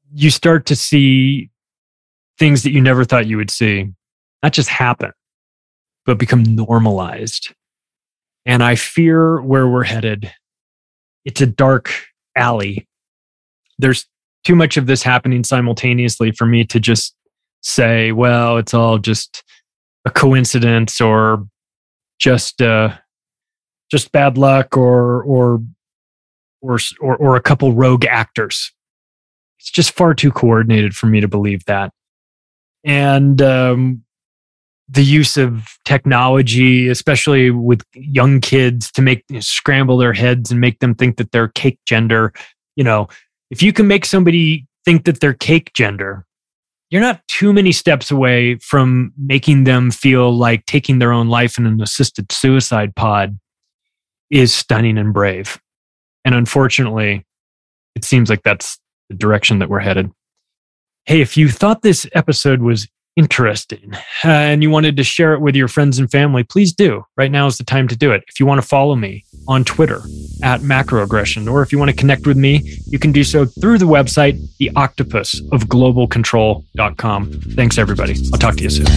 you start to see things that you never thought you would see, not just happen, but become normalized. And I fear where we're headed. It's a dark alley. There's too much of this happening simultaneously for me to just say, well, it's all just a coincidence or just uh, just bad luck or or or or or a couple rogue actors. It's just far too coordinated for me to believe that. And um, the use of technology, especially with young kids, to make you know, scramble their heads and make them think that they're cake gender. You know, if you can make somebody think that they're cake gender, you're not too many steps away from making them feel like taking their own life in an assisted suicide pod is stunning and brave. And unfortunately, it seems like that's the direction that we're headed. Hey, if you thought this episode was interesting uh, and you wanted to share it with your friends and family, please do. Right now is the time to do it. If you want to follow me on Twitter at Macroaggression, or if you want to connect with me, you can do so through the website, the octopus of global control dot com. Thanks, everybody. I'll talk to you soon.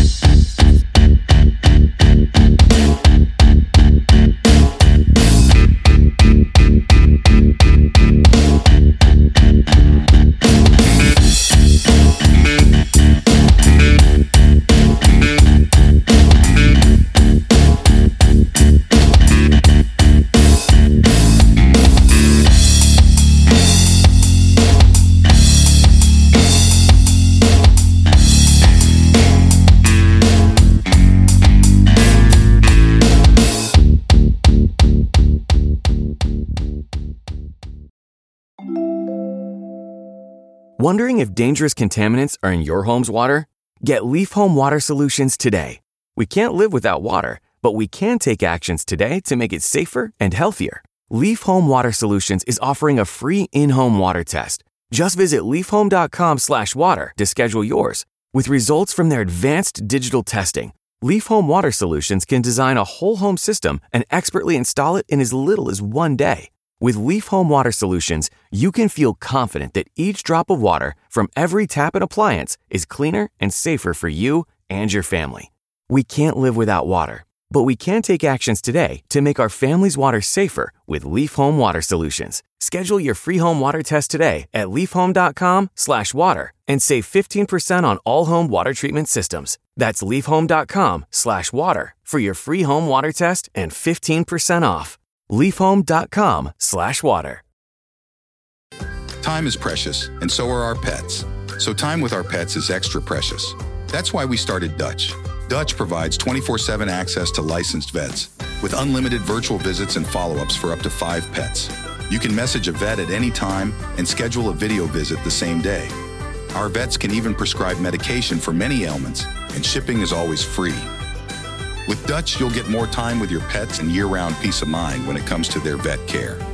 Wondering if dangerous contaminants are in your home's water? Get Leaf Home Water Solutions today. We can't live without water, but we can take actions today to make it safer and healthier. Leaf Home Water Solutions is offering a free in-home water test. Just visit leafhome.com slash water to schedule yours. With results from their advanced digital testing, Leaf Home Water Solutions can design a whole home system and expertly install it in as little as one day. With Leaf Home Water Solutions, you can feel confident that each drop of water from every tap and appliance is cleaner and safer for you and your family. We can't live without water, but we can take actions today to make our family's water safer with Leaf Home Water Solutions. Schedule your free home water test today at leafhome.com slash water and save fifteen percent on all home water treatment systems. That's leafhome.com slash water for your free home water test and fifteen percent off. leafhome.com slash water. Time is precious, and so are our pets. So time with our pets is extra precious. That's why we started Dutch. Dutch provides twenty-four seven access to licensed vets with unlimited virtual visits and follow-ups for up to five pets. You can message a vet at any time and schedule a video visit the same day. Our vets can even prescribe medication for many ailments, and shipping is always free. With Dutch, you'll get more time with your pets and year-round peace of mind when it comes to their vet care.